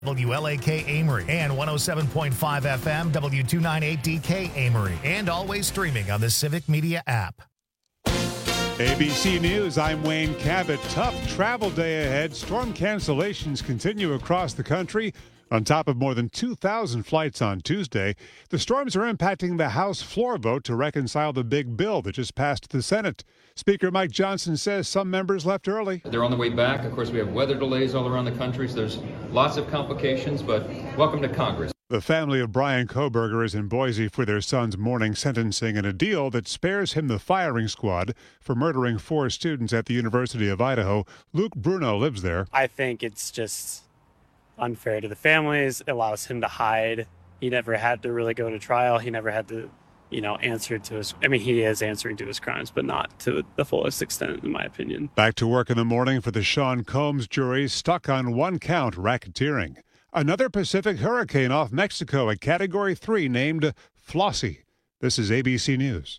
WLAK Amory and 107.5 FM W298DK Amory, and always streaming on the Civic Media app. ABC News, I'm Wayne Cabot. Tough travel day ahead. Storm cancellations continue across the country. On top of more than 2,000 flights on Tuesday, the storms are impacting the House floor vote to reconcile the big bill that just passed the Senate. Speaker Mike Johnson says some members left early. They're on the way back. Of course, we have weather delays all around the country, so there's lots of complications, but welcome to Congress. The family of Brian Kohberger is in Boise for their son's morning sentencing in a deal that spares him the firing squad for murdering 4 students at the University of Idaho. Luke Bruno lives there. I think it's just unfair to the families. It allows him to hide. He never had to really go to trial. He never had to, answer to his... he is answering to his crimes, but not to the fullest extent, in my opinion. Back to work in the morning for the Sean Combs jury, stuck on 1 count, racketeering. Another Pacific hurricane off Mexico, a Category 3 named Flossie. This is ABC News.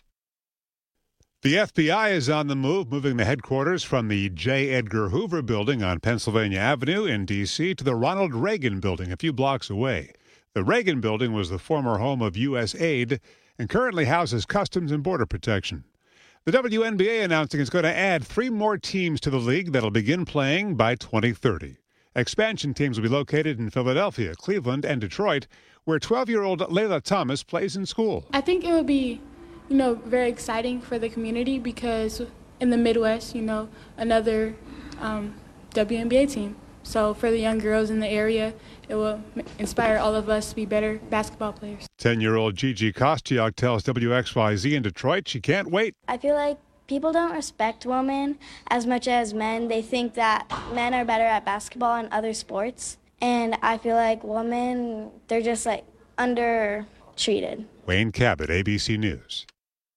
The FBI is on the move, moving the headquarters from the J. Edgar Hoover building on Pennsylvania Avenue in D.C. to the Ronald Reagan building a few blocks away. The Reagan building was the former home of U.S. Aid and currently houses Customs and Border Protection. The WNBA announcing it's going to add 3 more teams to the league that'll begin playing by 2030. Expansion teams will be located in Philadelphia, Cleveland, and Detroit, where 12-year-old Layla Thomas plays in school. I think it would be very exciting for the community because in the Midwest, another WNBA team. So for the young girls in the area, it will inspire all of us to be better basketball players. 10-year-old Gigi Kostiuk tells WXYZ in Detroit she can't wait. I feel like people don't respect women as much as men. They think that men are better at basketball and other sports. And I feel like women, they're just undertreated. Wayne Cabot, ABC News.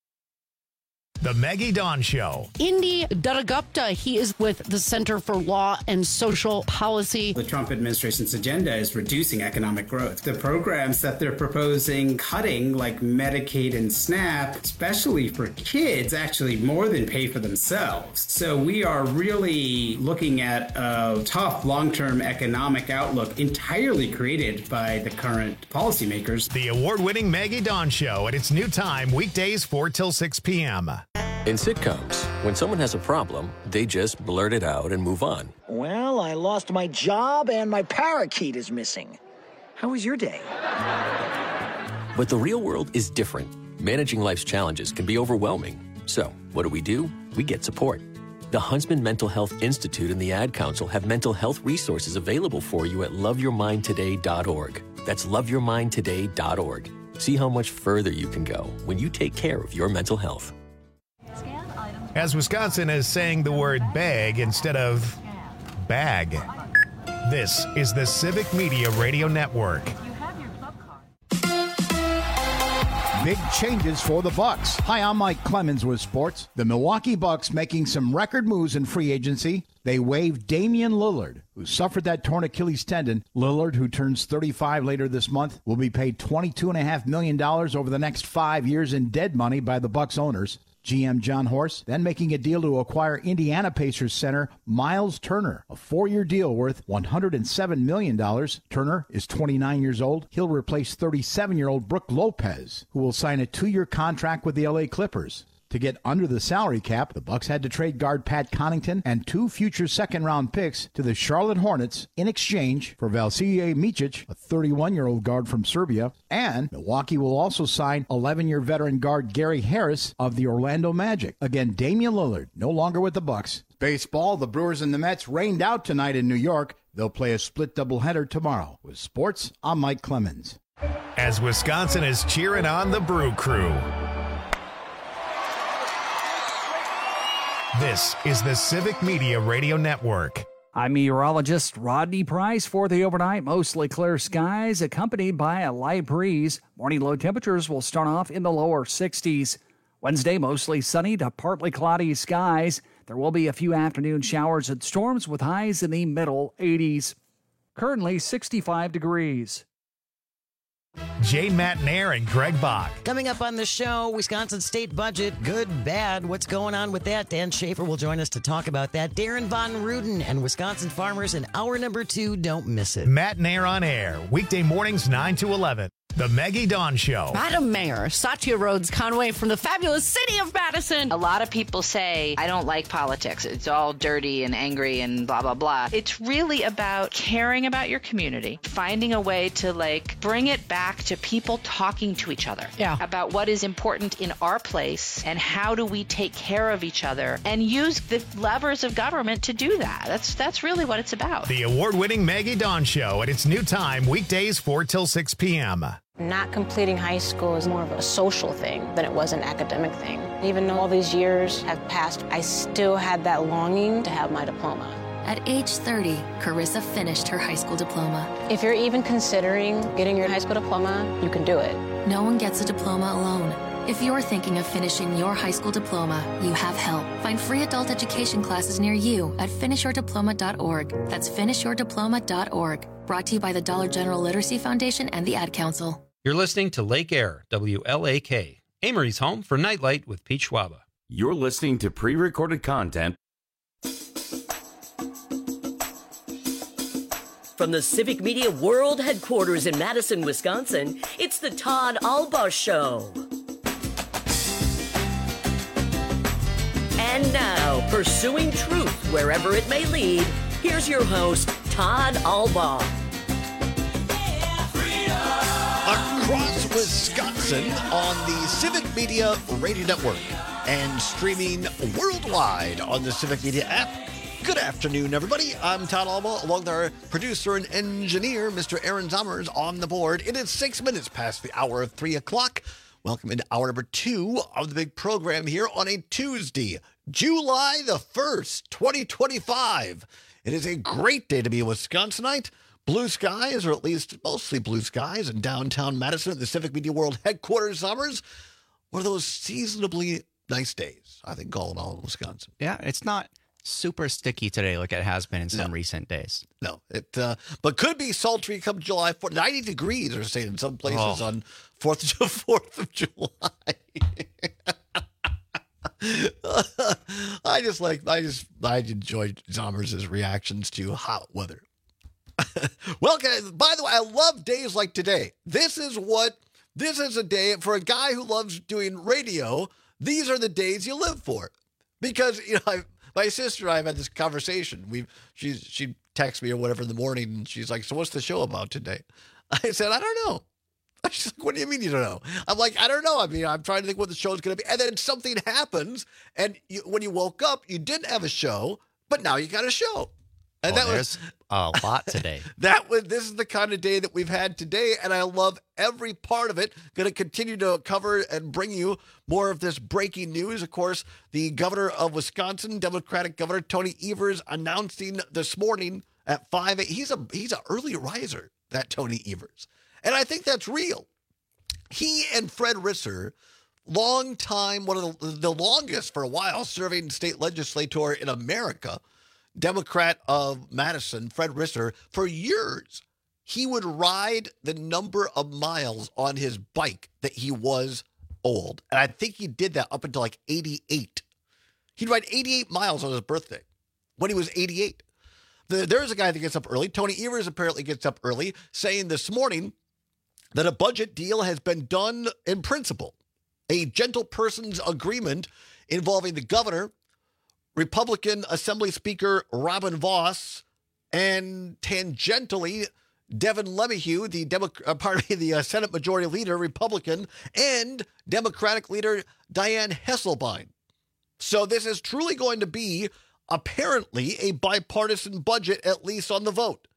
The Maggie Dawn Show. Indy Dattagupta, he is with the Center for Law and Social Policy. The Trump administration's agenda is reducing economic growth. The programs that they're proposing cutting, like Medicaid and SNAP, especially for kids, actually more than pay for themselves. So we are really looking at a tough long-term economic outlook entirely created by the current policymakers. The award-winning Maggie Dawn Show at its new time, weekdays 4 till 6 p.m. In sitcoms, when someone has a problem, they just blurt it out and move on. Well, I lost my job and my parakeet is missing. How was your day? But the real world is different. Managing life's challenges can be overwhelming. So, what do? We get support. The Huntsman Mental Health Institute and the Ad Council have mental health resources available for you at loveyourmindtoday.org. That's loveyourmindtoday.org. See how much further you can go when you take care of your mental health. As Wisconsin is saying the word bag instead of bag. This is the Civic Media Radio Network. Big changes for the Bucks. Hi, I'm Mike Clemens with sports. The Milwaukee Bucks making some record moves in free agency. They waived Damian Lillard, who suffered that torn Achilles tendon. Lillard, who turns 35 later this month, will be paid $22.5 million over the next 5 years in dead money by the Bucks owners. GM John Horst then making a deal to acquire Indiana Pacers center Miles Turner, a 4-year deal worth $107 million. Turner is 29 years old. He'll replace 37-year-old Brook Lopez, who will sign a 2-year contract with the LA Clippers. To get under the salary cap, the Bucks had to trade guard Pat Connaughton and 2 future second-round picks to the Charlotte Hornets in exchange for Vasilije Micic, a 31-year-old guard from Serbia, and Milwaukee will also sign 11-year veteran guard Gary Harris of the Orlando Magic. Again, Damian Lillard, no longer with the Bucks. Baseball, the Brewers and the Mets rained out tonight in New York. They'll play a split doubleheader tomorrow. With sports, I'm Mike Clemens. As Wisconsin is cheering on the Brew Crew. This is the Civic Media Radio Network. I'm meteorologist Rodney Price for the overnight. Mostly clear skies accompanied by a light breeze. Morning low temperatures will start off in the lower 60s. Wednesday, mostly sunny to partly cloudy skies. There will be a few afternoon showers and storms with highs in the middle 80s. Currently 65 degrees. Jay Matnair and Greg Bach. Coming up on the show, Wisconsin state budget, good, bad. What's going on with that? Dan Schaefer will join us to talk about that. Darren Von Ruden and Wisconsin farmers in hour number 2. Don't miss it. Matnair on air, weekday mornings 9 to 11. The Maggie Dawn Show. Madam Mayor, Satya Rhodes Conway from the fabulous city of Madison. A lot of people say, I don't like politics. It's all dirty and angry and blah, blah, blah. It's really about caring about your community, finding a way to bring it back to people talking to each other about what is important in our place and how do we take care of each other and use the levers of government to do that. That's really what it's about. The award-winning Maggie Dawn Show at its new time, weekdays 4 till 6 p.m. Not completing high school is more of a social thing than it was an academic thing. Even though all these years have passed, I still had that longing to have my diploma. At age 30, Carissa finished her high school diploma. If you're even considering getting your high school diploma, you can do it. No one gets a diploma alone. If you're thinking of finishing your high school diploma, you have help. Find free adult education classes near you at finishyourdiploma.org. That's finishyourdiploma.org. Brought to you by the Dollar General Literacy Foundation and the Ad Council. You're listening to Lake Air, WLAK, Amory's home for Nightlight with Pete Schwaba. You're listening to pre-recorded content. From the Civic Media World Headquarters in Madison, Wisconsin, it's the Todd Albaugh Show. And now, pursuing truth wherever it may lead, here's your host, Todd Albaugh. Across Wisconsin on the Civic Media Radio Network and streaming worldwide on the Civic Media app. Good afternoon, everybody. I'm Todd Albaugh, along with our producer and engineer, Mr. Aaron Zommers, on the board. It is 6 minutes past the hour of 3 o'clock. Welcome into hour number 2 of the big program here on a Tuesday, July the 1st, 2025. It is a great day to be a Wisconsinite. Blue skies, or at least mostly blue skies, in downtown Madison at the Civic Media World Headquarters. Summers, one of those seasonably nice days, I think, all in all in Wisconsin. Yeah, it's not super sticky today like it has been in some recent days. No, but could be sultry come July 4th. 90 degrees, they're saying, in some places on 4th of July. I enjoy Zommers' reactions to hot weather. Well, by the way, I love days like today. This is a day for a guy who loves doing radio. These are the days you live for, because my sister and I have had this conversation. She texts me or whatever in the morning, and she's like, "So what's the show about today?" I said, "I don't know." She's like, "What do you mean you don't know?" I'm like, "I don't know. I mean, I'm trying to think what the show's going to be." And then something happens, and when you woke up, you didn't have a show, but now you got a show. And there's a lot today. This is the kind of day that we've had today, and I love every part of it. Going to continue to cover and bring you more of this breaking news. Of course, the governor of Wisconsin, Democratic Governor Tony Evers, announcing this morning at 5 a.m. He's an early riser, that Tony Evers. And I think that's real. He and Fred Risser, long time, one of the longest for a while serving state legislator in America, Democrat of Madison, Fred Risser, for years, he would ride the number of miles on his bike that he was old. And I think he did that up until like 88. He'd ride 88 miles on his birthday when he was 88. There's a guy that gets up early. Tony Evers apparently gets up early, saying this morning that a budget deal has been done in principle. A gentle person's agreement involving the governor, Republican Assembly Speaker Robin Vos, and tangentially Devin LeMahieu, the Senate Majority Leader, Republican, and Democratic Leader Dianne Hesselbein. So this is truly going to be, apparently, a bipartisan budget, at least on the vote.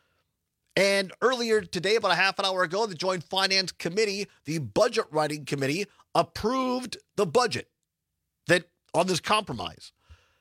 And earlier today, about a half an hour ago, the Joint Finance Committee, the Budget Writing Committee, approved the budget on this compromise.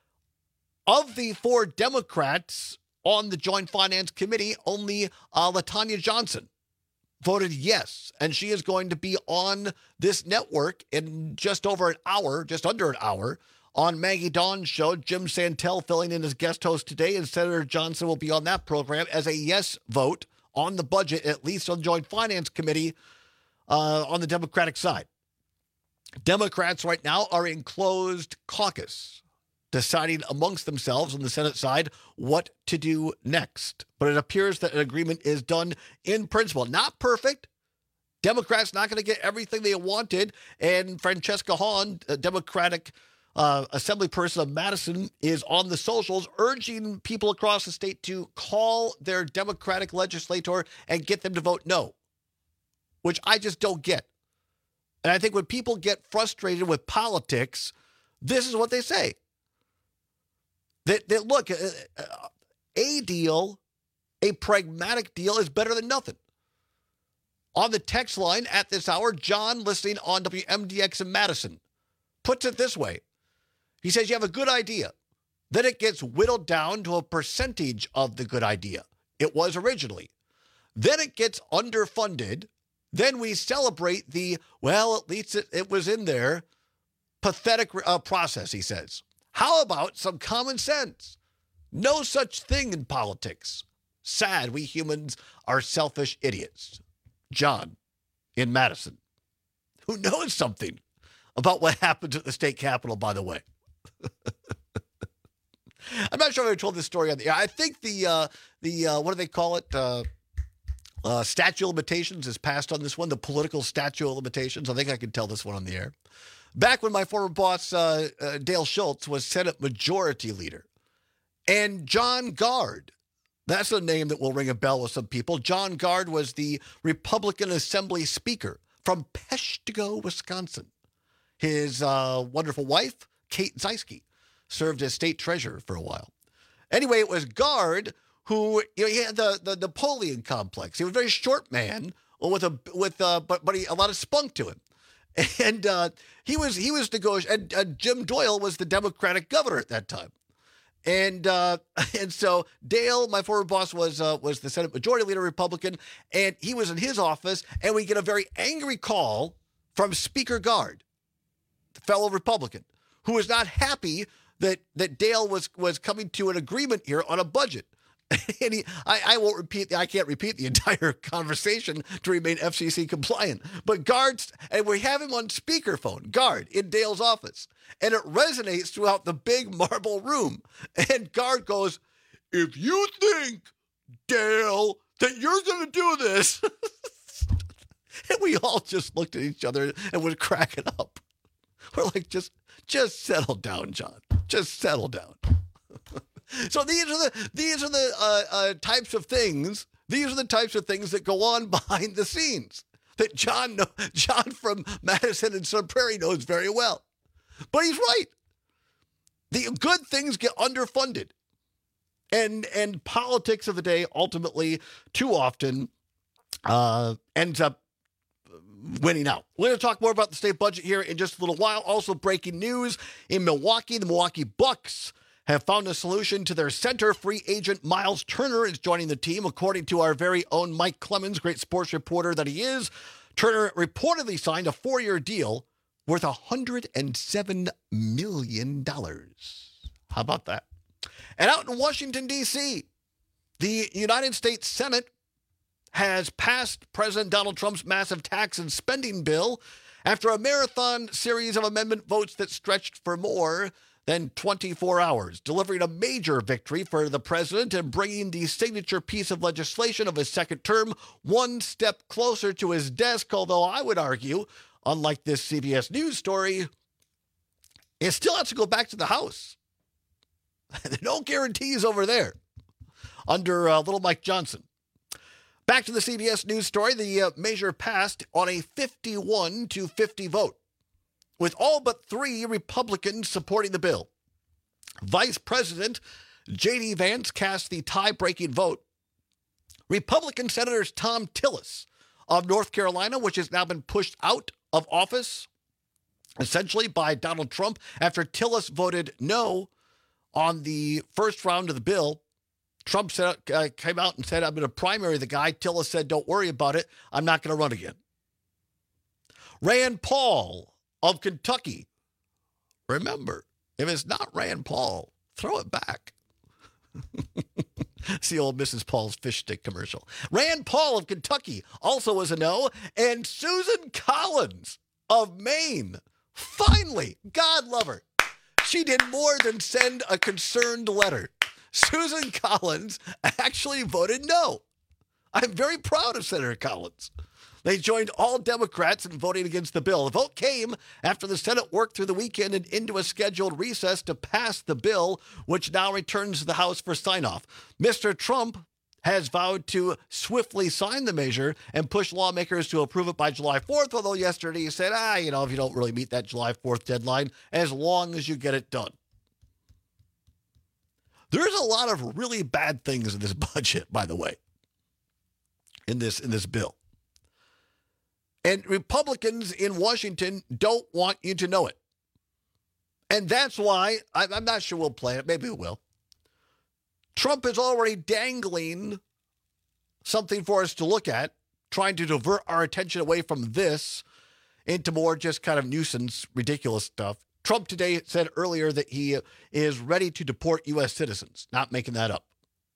Of the 4 Democrats on the Joint Finance Committee, only LaTanya Johnson voted yes. And she is going to be on this network in just under an hour, on Maggie Dawn's show. Jim Santel filling in as guest host today, and Senator Johnson will be on that program as a yes vote on the budget, at least on the Joint Finance Committee. on the Democratic side. Democrats right now are in closed caucus, deciding amongst themselves on the Senate side what to do next. But it appears that an agreement is done in principle. Not perfect. Democrats not going to get everything they wanted. And Francesca Hahn, a Democratic assembly person of Madison, is on the socials urging people across the state to call their Democratic legislator and get them to vote no, which I just don't get. And I think when people get frustrated with politics, this is what they say. That look, a deal, a pragmatic deal is better than nothing. On the text line at this hour, John, listening on WMDX in Madison, puts it this way. He says, you have a good idea. Then it gets whittled down to a percentage of the good idea it was originally. Then it gets underfunded. Then we celebrate well, at least it was in there, pathetic process, he says. How about some common sense? No such thing in politics. Sad we humans are selfish idiots. John in Madison, who knows something about what happened at the state capitol, by the way. I'm not sure if I told this story on the air. I think the what do they call it? Statute of limitations is passed on this one, the political statute of limitations. I think I can tell this one on the air. Back when my former boss, Dale Schultz, was Senate Majority Leader. And John Gard, that's a name that will ring a bell with some people. John Gard was the Republican Assembly Speaker from Peshtigo, Wisconsin. His wonderful wife, Kate Zeiske, served as state treasurer for a while. Anyway, it was Gard who, he had the Napoleon complex. He was a very short man but a lot of spunk to him. And he was negotiating. And Jim Doyle was the Democratic governor at that time. And so Dale, my former boss, was the Senate Majority Leader Republican, and he was in his office, and we get a very angry call from Speaker Gard, the fellow Republican, who was not happy that Dale was coming to an agreement here on a budget. And I can't repeat the entire conversation to remain FCC compliant. But and we have him on speakerphone, Gard, in Dale's office. And it resonates throughout the big marble room. And Gard goes, if you think, Dale, that you're going to do this. And we all just looked at each other and was cracking up. We're like, just settle down, John. Just settle down. So these are the types of things. These are the types of things that go on behind the scenes that John from Madison and Sun Prairie knows very well. But he's right. The good things get underfunded, and politics of the day ultimately, too often, ends up winning out. We're going to talk more about the state budget here in just a little while. Also, breaking news in Milwaukee: the Milwaukee Bucks have found a solution to their center. Free agent Miles Turner is joining the team, according to our very own Mike Clemens, great sports reporter that he is. Turner reportedly signed a 4-year deal worth $107 million. How about that? And out in Washington, D.C., the United States Senate has passed President Donald Trump's massive tax and spending bill after a marathon series of amendment votes that stretched for more than 24 hours, delivering a major victory for the president and bringing the signature piece of legislation of his second term one step closer to his desk, although I would argue, unlike this CBS News story, it still has to go back to the House. No guarantees over there under little Mike Johnson. Back to the CBS News story. The measure passed on a 51-50 vote, with all but 3 Republicans supporting the bill. Vice President J.D. Vance cast the tie-breaking vote. Republican Senators Tom Tillis of North Carolina, which has now been pushed out of office, essentially by Donald Trump, after Tillis voted no on the first round of the bill. Trump came out and said, I'm going to primary the guy. Tillis said, don't worry about it. I'm not going to run again. Rand Paul of Kentucky. Remember, if it's not Rand Paul, throw it back. It's the old Mrs. Paul's fish stick commercial. Rand Paul of Kentucky also was a no. And Susan Collins of Maine, finally, God love her, she did more than send a concerned letter. Susan Collins actually voted no. I'm very proud of Senator Collins. They joined all Democrats in voting against the bill. The vote came after the Senate worked through the weekend and into a scheduled recess to pass the bill, which now returns to the House for sign-off. Mr. Trump has vowed to swiftly sign the measure and push lawmakers to approve it by July 4th, although yesterday he said, if you don't really meet that July 4th deadline, as long as you get it done. There's a lot of really bad things in this budget, by the way, in this bill. And Republicans in Washington don't want you to know it. And that's why, I'm not sure we'll play it. Maybe we will. Trump is already dangling something for us to look at, trying to divert our attention away from this into more just kind of nuisance, ridiculous stuff. Trump today said earlier that he is ready to deport U.S. citizens. Not making that up.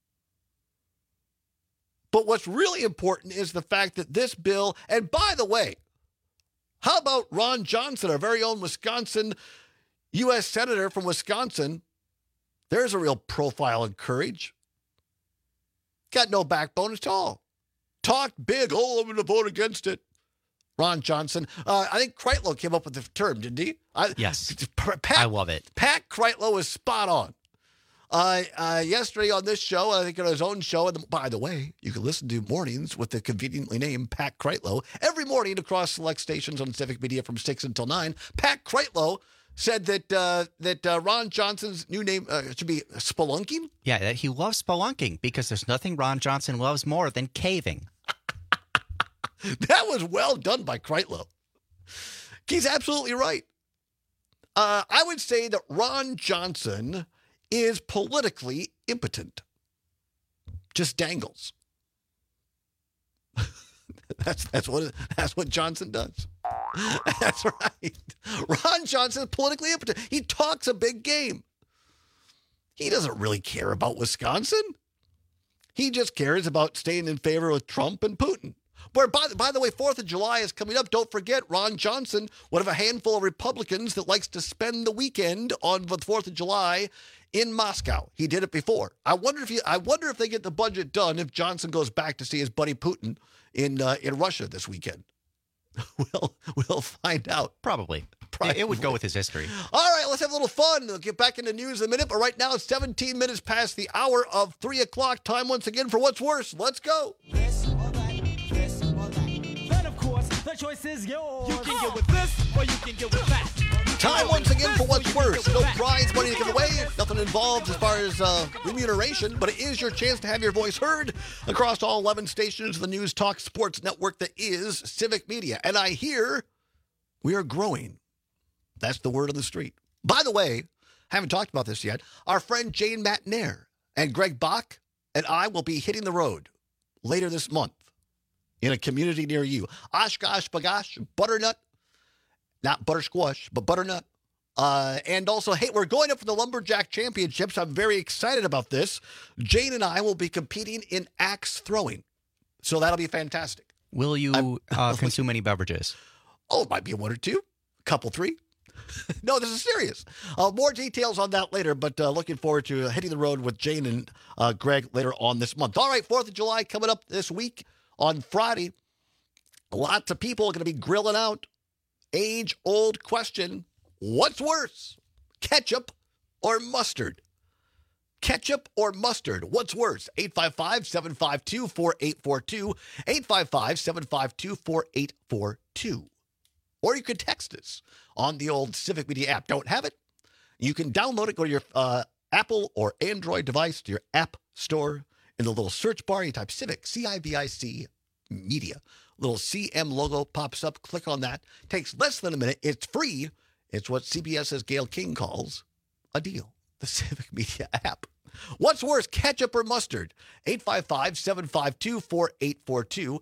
But what's really important is the fact that this bill, and by the way, how about Ron Johnson, our very own Wisconsin U.S. Senator from Wisconsin? There's a real profile and courage. Got no backbone at all. Talked big. I'm going to vote against it. Ron Johnson. I think Kreitlow came up with the term, didn't he? Yes. I love it. Pat Kreitlow is spot on. Yesterday on this show, I think on his own show, and by the way, you can listen to Mornings with the conveniently named Pat Kreitlow every morning across select stations on Civic Media from 6 until 9. Pat Kreitlow said that Ron Johnson's new name should be spelunking. Yeah, he loves spelunking because there's nothing Ron Johnson loves more than caving. That was well done by Kreitlow. He's absolutely right. I would say that Ron Johnson is politically impotent. Just dangles. That's what Johnson does. That's right. Ron Johnson is politically impotent. He talks a big game. He doesn't really care about Wisconsin. He just cares about staying in favor with Trump and Putin. Where, by the way, 4th of July is coming up. Don't forget, Ron Johnson, one of a handful of Republicans that likes to spend the weekend on the 4th of July in Moscow. He did it before. I wonder if they get the budget done if Johnson goes back to see his buddy Putin in Russia this weekend. We'll find out. Probably. It would go with his history. All right, let's have a little fun. We'll get back into news in a minute, but right now it's 17 minutes past the hour of 3 o'clock. Time once again for What's Worse. Let's go. The choice is yours. You can get with this or you can get with that. Time once again for What's Worse. No prize money to give away. Nothing involved as far as remuneration, but it is your chance to have your voice heard across all 11 stations of the News Talk Sports Network that is Civic Media. And I hear we are growing. That's the word on the street. By the way, I haven't talked about this yet. Our friend Jane Matnair and Greg Bach and I will be hitting the road later this month in a community near you. Oshkosh, Bagash, Butternut, not Buttersquash, but Butternut. And also, hey, we're going up for the Lumberjack Championships. I'm very excited about this. Jane and I will be competing in axe throwing. So that'll be fantastic. Will you consume any beverages? Oh, it might be one or two. A couple, three. No, this is serious. More details on that later, but looking forward to hitting the road with Jane and Greg later on this month. All right, 4th of July coming up this week. On Friday, lots of people are going to be grilling out. Age-old question, what's worse, ketchup or mustard? Ketchup or mustard, what's worse? 855-752-4842, 855-752-4842. Or you could text us on the old Civic Media app. Don't have it? You can download it, go to your Apple or Android device, to your app store. In the little search bar, you type Civic, C-I-V-I-C, Media. Little CM logo pops up. Click on that. Takes less than a minute. It's free. It's what CBS's Gayle King calls a deal. The Civic Media app. What's worse, ketchup or mustard? 855-752-4842.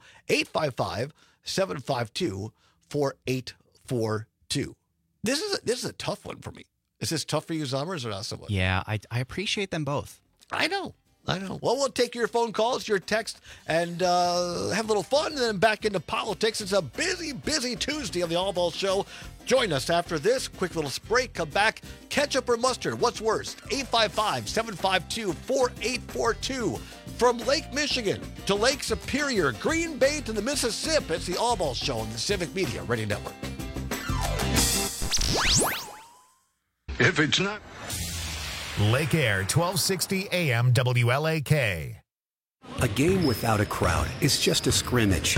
855-752-4842. This is a tough one for me. Is this tough for you, Zommers, or not so much? Yeah, I appreciate them both. I know. I know. Well, we'll take your phone calls, your text, and have a little fun, and then back into politics. It's a busy, busy Tuesday on the All Ball Show. Join us after this quick little break. Come back. Ketchup or mustard? What's worse? 855-752-4842. From Lake Michigan to Lake Superior, Green Bay to the Mississippi, it's the All Ball Show on the Civic Media Radio Network. If it's not... Lake Air, 1260 AM WLAK. A game without a crowd is just a scrimmage.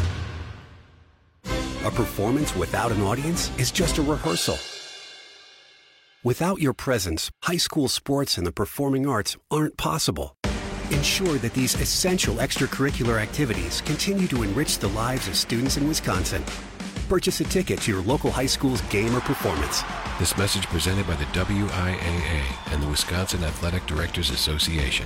A performance without an audience is just a rehearsal. Without your presence, high school sports and the performing arts aren't possible. Ensure that these essential extracurricular activities continue to enrich the lives of students in Wisconsin. Purchase a ticket to your local high school's game or performance. This message presented by the WIAA and the Wisconsin Athletic Directors Association.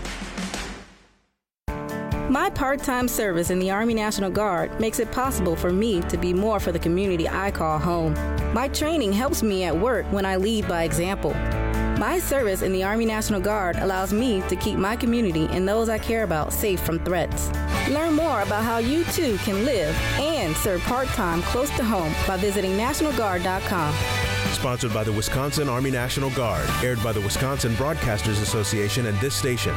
My part-time service in the Army National Guard makes it possible for me to be more for the community I call home. My training helps me at work when I lead by example. My service in the Army National Guard allows me to keep my community and those I care about safe from threats. Learn more about how you too can live and serve part-time close to home by visiting NationalGuard.com. Sponsored by the Wisconsin Army National Guard, aired by the Wisconsin Broadcasters Association and this station.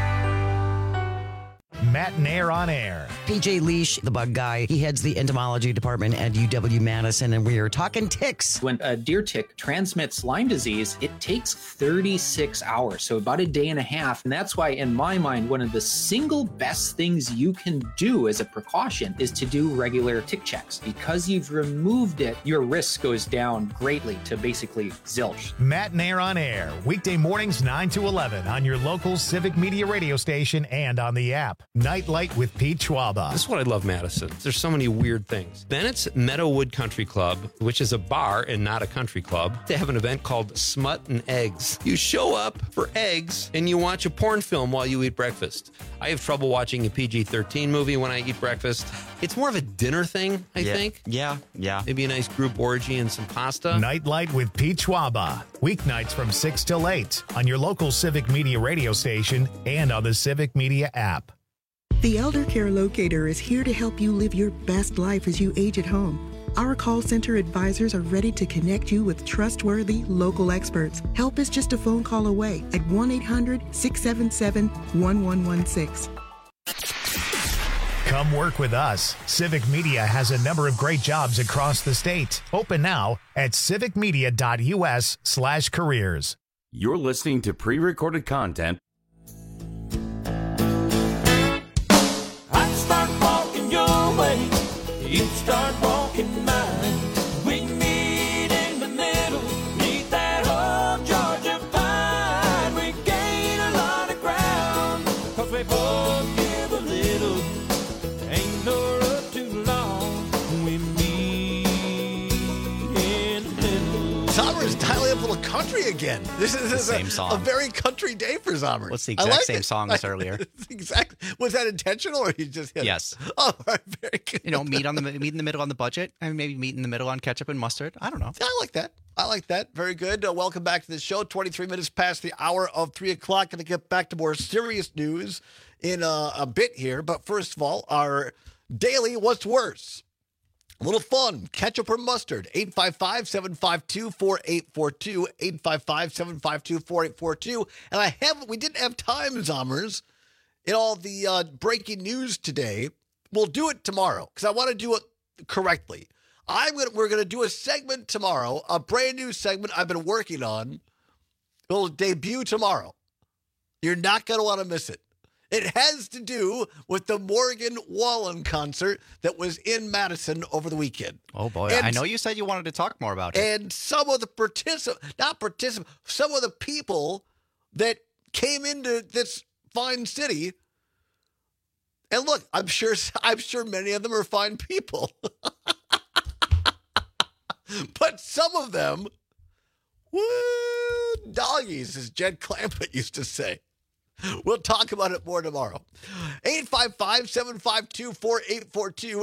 Matt Nair on air. PJ Leash, the bug guy, he heads the entomology department at UW-Madison, and we are talking ticks. When a deer tick transmits Lyme disease, it takes 36 hours, so about a day and a half. And that's why, in my mind, one of the single best things you can do as a precaution is to do regular tick checks. Because you've removed it, your risk goes down greatly to basically zilch. Matt Nair on air, weekday mornings 9 to 11 on your local Civic Media radio station and on the app. Nightlight with Pete Schwaba. This is what I love, Madison. There's so many weird things. Bennett's Meadowood Country Club, which is a bar and not a country club, they have an event called Smut and Eggs. You show up for eggs and you watch a porn film while you eat breakfast. I have trouble watching a PG-13 movie when I eat breakfast. It's more of a dinner thing, I think. Yeah. Maybe a nice group orgy and some pasta. Nightlight with Pete Schwaba. Weeknights from 6 till 8 on your local Civic Media radio station and on the Civic Media app. The Elder Care Locator is here to help you live your best life as you age at home. Our call center advisors are ready to connect you with trustworthy local experts. Help is just a phone call away at 1-800-677-1116. Come work with us. Civic Media has a number of great jobs across the state. Open now at civicmedia.us/careers. You're listening to pre-recorded content. You start walking mine. We meet in the middle, meet that old Georgia pine. We gain a lot of ground, 'cause we both give a little. Ain't no road too long. We meet in the middle. Sommer's dialing up a little country again. This is the same song. A very country day for Sommer. What's the exact same song as earlier? Exactly. Was that intentional, or you just hit Yes. it? Oh, all right, very good. Meet in the middle on the budget, and maybe meet in the middle on ketchup and mustard. I don't know. I like that. Very good. Welcome back to the show. 23 minutes past the hour of 3 o'clock. Going to get back to more serious news in a bit here. But first of all, our daily What's Worse? A little fun. Ketchup or mustard? 855-752-4842. 855-752-4842. And we didn't have time, Zommers, in all the breaking news today. We'll do it tomorrow because I want to do it correctly. We're going to do a segment tomorrow, a brand new segment I've been working on. It'll debut tomorrow. You're not going to want to miss it. It has to do with the Morgan Wallen concert that was in Madison over the weekend. Oh, boy. And I know you said you wanted to talk more about it. And some of the some of the people that came into this fine city. And look, I'm sure many of them are fine people. But some of them, woo, doggies, as Jed Clampett used to say. We'll talk about it more tomorrow. 855-752-4842.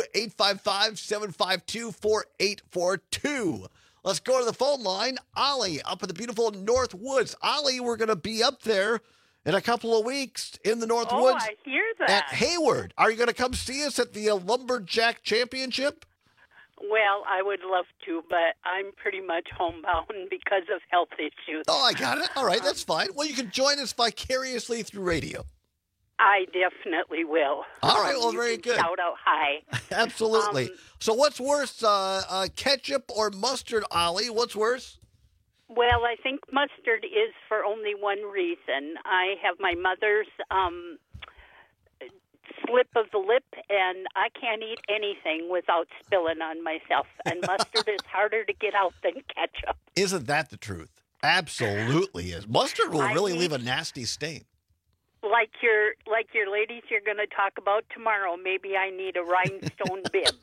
855-752-4842. Let's go to the phone line. Ollie up in the beautiful North Woods. Ollie, we're going to be up there in a couple of weeks in the North Oh, Woods I hear that. at Hayward. Are you going to come see us at the Lumberjack Championship? Well, I would love to, but I'm pretty much homebound because of health issues. Oh, I got it. All right, that's fine. Well, you can join us vicariously through radio. I definitely will. All right, well, You very can good. Shout out hi. Absolutely. So what's worse, ketchup or mustard, Ollie? What's worse? Well, I think mustard is for only one reason. I have my mother's slip of the lip, and I can't eat anything without spilling on myself. And mustard is harder to get out than ketchup. Isn't that the truth? Absolutely is. Mustard will really leave a nasty stain. Like your ladies you're going to talk about tomorrow, maybe I need a rhinestone bib.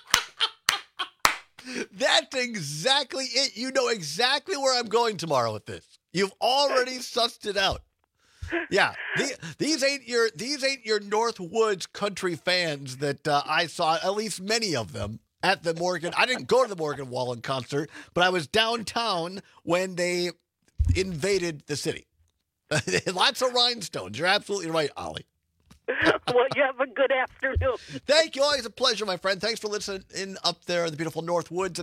That's exactly it. You know exactly where I'm going tomorrow with this. You've already sussed it out. Yeah, these ain't your North Woods country fans that I saw, at least many of them, at the Morgan. I didn't go to the Morgan Wallen concert, but I was downtown when they invaded the city. Lots of rhinestones. You're absolutely right, Ollie. Well, you have a good afternoon. Thank you. Always a pleasure, my friend. Thanks for listening in up there in the beautiful North Woods at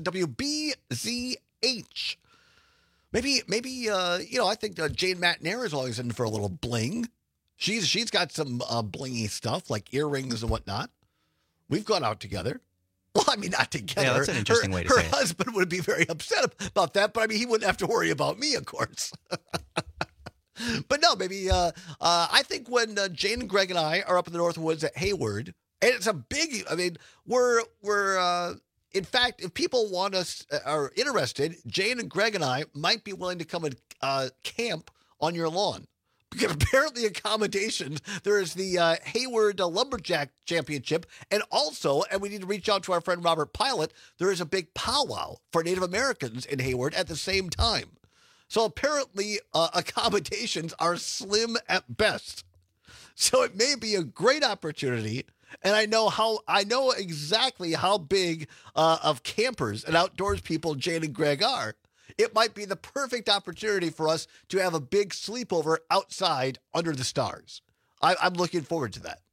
WBZH. Maybe, I think Jane McNair is always in for a little bling. She's got some blingy stuff like earrings and whatnot. We've gone out together. Well, I mean, not together. Yeah, that's an interesting way to say it. Her husband would be very upset about that, but I mean, he wouldn't have to worry about me, of course. But no, maybe I think when Jane and Greg and I are up in the North Woods at Hayward, and it's a big. I mean, we're in fact, if people want us are interested, Jane and Greg and I might be willing to come and camp on your lawn. Because apparently accommodations, there is the Hayward Lumberjack Championship, and also, and we need to reach out to our friend Robert Pilot, there is a big powwow for Native Americans in Hayward at the same time. So apparently accommodations are slim at best. So it may be a great opportunity, and I know exactly how big of campers and outdoors people Jane and Greg are. It might be the perfect opportunity for us to have a big sleepover outside under the stars. I'm looking forward to that.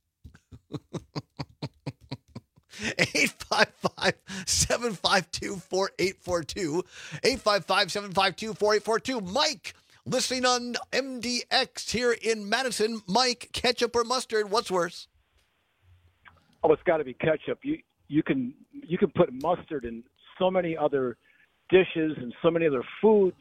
855-752-4842. 855-752-4842. Mike, listening on MDX here in Madison. Mike, ketchup or mustard, what's worse? Oh, it's got to be ketchup. You can put mustard in so many other dishes and so many other foods,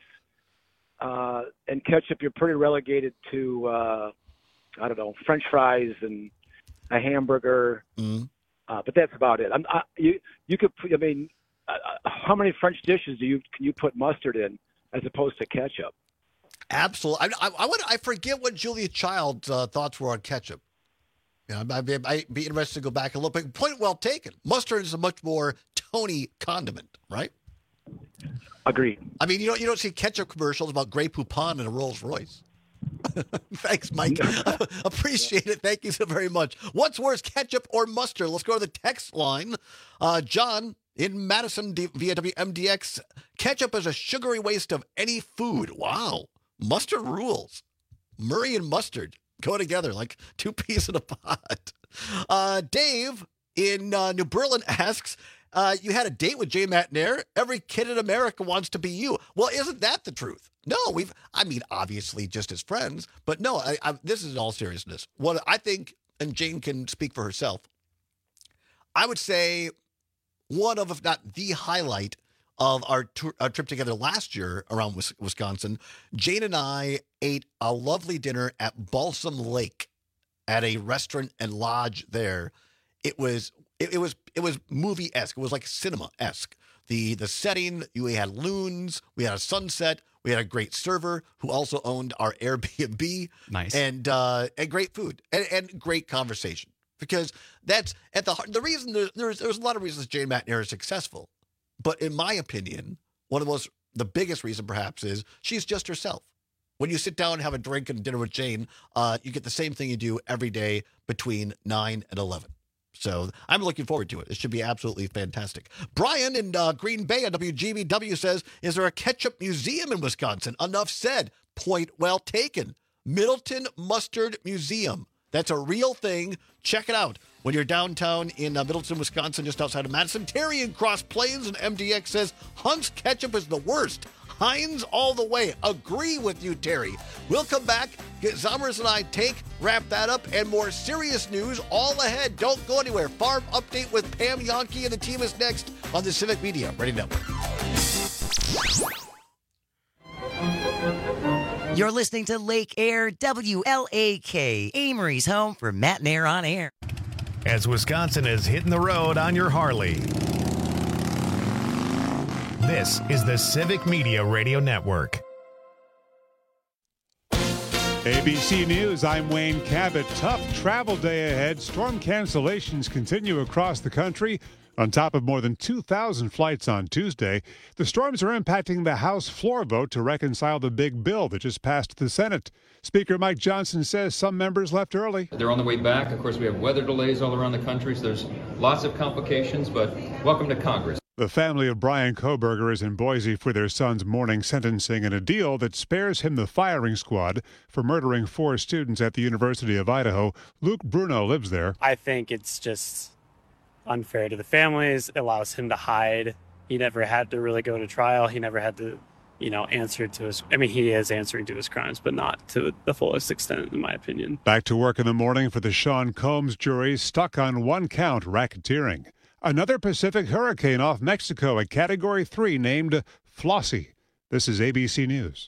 and ketchup you're pretty relegated to I don't know, French fries and a hamburger. But that's about it. You could. I mean, how many French dishes can you put mustard in as opposed to ketchup? Absolutely. I forget what Julia Child's thoughts were on ketchup. You know, I'd be interested to go back and look. But point well taken. Mustard is a much more Tony condiment, right? Agreed. I mean, you don't see ketchup commercials about Grey Poupon and a Rolls Royce. Thanks, Mike. Appreciate it. Thank you so very much. What's worse, ketchup or mustard? Let's go to the text line. John in Madison via WMDX. Ketchup is a sugary waste of any food. Wow. Mustard rules. Murray and mustard go together like two peas in a pot. Dave in New Berlin asks, you had a date with Jay McNair? Every kid in America wants to be you. Well, isn't that the truth? No, obviously just as friends, but no, this is in all seriousness. What I think, and Jane can speak for herself, I would say one of, if not the highlight of our trip together last year around Wisconsin, Jane and I ate a lovely dinner at Balsam Lake at a restaurant and lodge there. It was movie-esque. It was like cinema-esque. The setting, we had loons, we had a sunset, we had a great server who also owned our Airbnb. Nice. And great food and great conversation. Because that's at the heart. The reason there's a lot of reasons Jane McNair is successful. But in my opinion, the biggest reason perhaps is she's just herself. When you sit down and have a drink and dinner with Jane, you get the same thing you do every day between 9 and 11. So I'm looking forward to it. It should be absolutely fantastic. Brian in Green Bay on WGBW says, is there a ketchup museum in Wisconsin? Enough said. Point well taken. Middleton Mustard Museum. That's a real thing. Check it out when you're downtown in Middleton, Wisconsin, just outside of Madison. Terry in Cross Plains and MDX says Hunt's ketchup is the worst. Heinz all the way. Agree with you, Terry. We'll come back, get Zommers and I wrap that up, and more serious news all ahead. Don't go anywhere. Farm Update with Pam Yonke and the team is next on the Civic Media Radio Network. You're listening to Lake Air, WLAK, Amory's home for Matt and Air on Air. As Wisconsin is hitting the road on your Harley. This is the Civic Media Radio Network. ABC News, I'm Wayne Cabot. Tough travel day ahead. Storm cancellations continue across the country. On top of more than 2,000 flights on Tuesday, the storms are impacting the House floor vote to reconcile the big bill that just passed the Senate. Speaker Mike Johnson says some members left early. They're on the way back. Of course, we have weather delays all around the country, so there's lots of complications, but welcome to Congress. The family of Brian Koberger is in Boise for their son's morning sentencing in a deal that spares him the firing squad for murdering 4 students at the University of Idaho. Luke Bruno lives there. I think it's just unfair to the families. It allows him to hide. He never had to really go to trial. He never had to, answer to his... I mean, he is answering to his crimes, but not to the fullest extent, in my opinion. Back to work in the morning for the Sean Combs jury, stuck on 1 count racketeering. Another Pacific hurricane off Mexico, a Category 3 named Flossie. This is ABC News.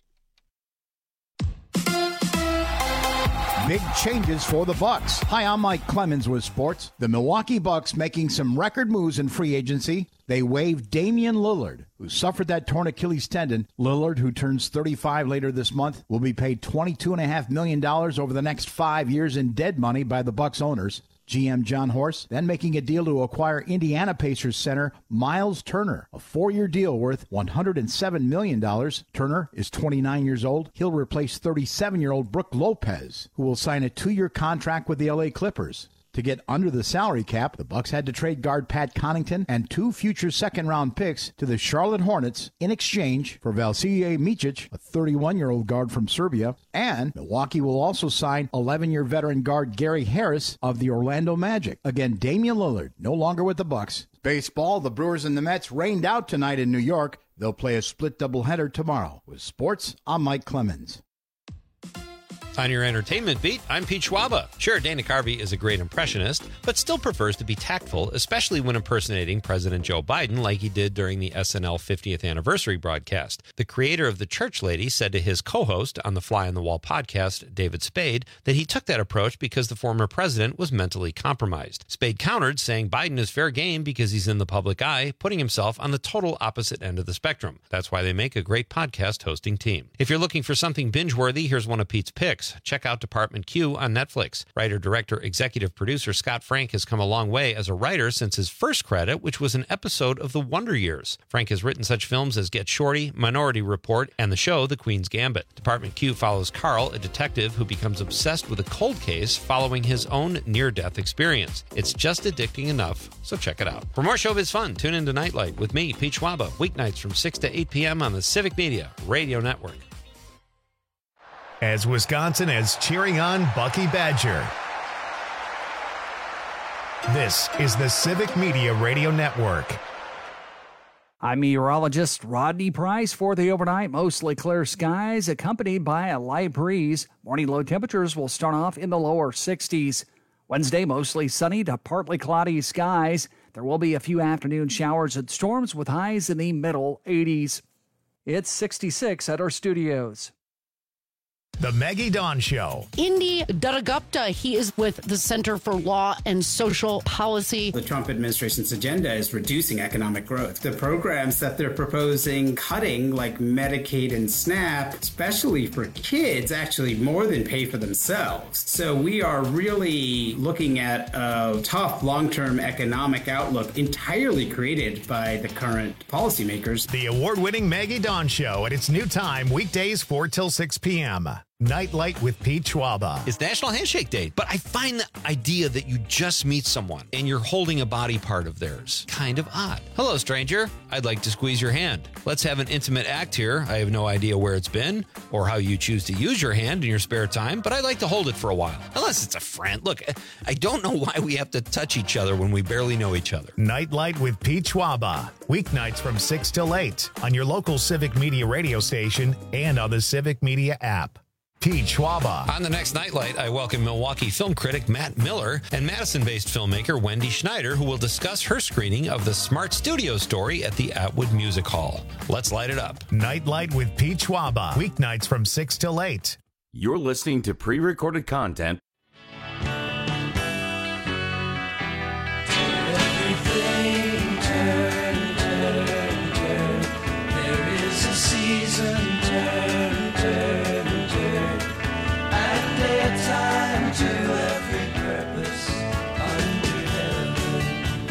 Big changes for the Bucks. Hi, I'm Mike Clemens with sports. The Milwaukee Bucks making some record moves in free agency. They waived Damian Lillard, who suffered that torn Achilles tendon. Lillard, who turns 35 later this month, will be paid $22.5 million over the next 5 years in dead money by the Bucks owners. GM John Horst then making a deal to acquire Indiana Pacers center Miles Turner, a 4-year deal worth $107 million. Turner is 29 years old. He'll replace 37-year-old Brook Lopez, who will sign a 2-year contract with the LA Clippers. To get under the salary cap, the Bucks had to trade guard Pat Connaughton and 2 future second-round picks to the Charlotte Hornets in exchange for Vasilije Micic, a 31-year-old guard from Serbia, and Milwaukee will also sign 11-year veteran guard Gary Harris of the Orlando Magic. Again, Damian Lillard, no longer with the Bucks. Baseball, the Brewers and the Mets rained out tonight in New York. They'll play a split doubleheader tomorrow. With sports, I'm Mike Clemens. On your entertainment beat, I'm Pete Schwaba. Sure, Dana Carvey is a great impressionist, but still prefers to be tactful, especially when impersonating President Joe Biden like he did during the SNL 50th anniversary broadcast. The creator of The Church Lady said to his co-host on the Fly on the Wall podcast, David Spade, that he took that approach because the former president was mentally compromised. Spade countered, saying Biden is fair game because he's in the public eye, putting himself on the total opposite end of the spectrum. That's why they make a great podcast hosting team. If you're looking for something binge-worthy, here's one of Pete's picks. Check out Department Q on Netflix. Writer, director, executive producer Scott Frank has come a long way as a writer since his first credit, which was an episode of The Wonder Years. Frank has written such films as Get Shorty, Minority Report, and the show The Queen's Gambit. Department Q follows Carl, a detective who becomes obsessed with a cold case following his own near-death experience. It's just addicting enough, so check it out. For more showbiz fun, tune into Nightlight with me, Pete Schwaba, weeknights from 6 to 8 p.m. on the Civic Media Radio Network. As Wisconsin is cheering on Bucky Badger. This is the Civic Media Radio Network. I'm meteorologist Rodney Price for the overnight. Mostly clear skies accompanied by a light breeze. Morning low temperatures will start off in the lower 60s. Wednesday, mostly sunny to partly cloudy skies. There will be a few afternoon showers and storms with highs in the middle 80s. It's 66 at our studios. The Maggie Dawn Show. Indy Dattagupta, he is with the Center for Law and Social Policy. The Trump administration's agenda is reducing economic growth. The programs that they're proposing cutting, like Medicaid and SNAP, especially for kids, actually more than pay for themselves. So we are really looking at a tough long-term economic outlook entirely created by the current policymakers. The award-winning Maggie Dawn Show at its new time, weekdays 4 till 6 p.m. Nightlight with Pete Schwaba. It's National Handshake Day, but I find the idea that you just meet someone and you're holding a body part of theirs kind of odd. Hello, stranger. I'd like to squeeze your hand. Let's have an intimate act here. I have no idea where it's been or how you choose to use your hand in your spare time, but I'd like to hold it for a while. Unless it's a friend. Look, I don't know why we have to touch each other when we barely know each other. Nightlight with Pete Schwaba. Weeknights from 6 till 8 on your local Civic Media radio station and on the Civic Media app. Pete Schwaba. On the next Nightlight, I welcome Milwaukee film critic Matt Miller and Madison-based filmmaker Wendy Schneider, who will discuss her screening of the Smart Studio story at the Atwood Music Hall. Let's light it up. Nightlight with Pete Schwaba. Weeknights from 6 till 8. You're listening to pre-recorded content. Everything turn, turn, turn. There is a season, turn, turn, turn. And there's time to every purpose under heaven.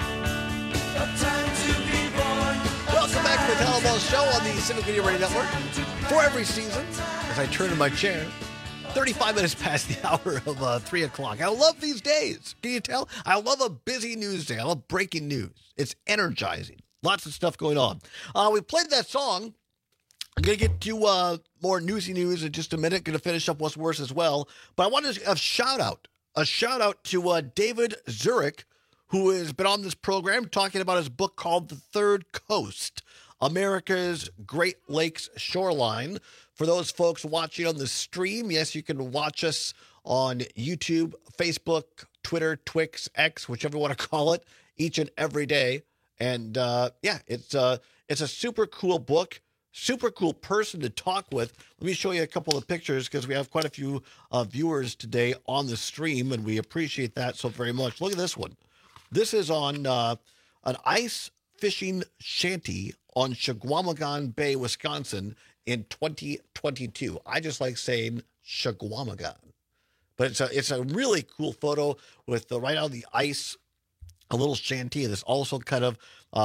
A time to be born. Welcome back to the Talaball Show on the Civic Media Radio Network. For every season, as I turn in my chair, 35 minutes past the hour of 3 o'clock. I love these days. Can you tell? I love a busy news day. I love breaking news. It's energizing. Lots of stuff going on. We played that song. I'm going to get to more newsy news in just a minute. Going to finish up what's worse as well. But I wanted a shout out to David Zurich, who has been on this program talking about his book called The Third Coast, America's Great Lakes Shoreline. For those folks watching on the stream, yes, you can watch us on YouTube, Facebook, Twitter, Twix, X, whichever you want to call it, each and every day. And it's a super cool book, super cool person to talk with. Let me show you a couple of pictures because we have quite a few viewers today on the stream, and we appreciate that so very much. Look at this one. This is on an ice fishing shanty on Chequamegon Bay, Wisconsin in 2022. I just like saying Chequamegon. But it's a really cool photo with right out of the ice, a little shanty. There's also kind of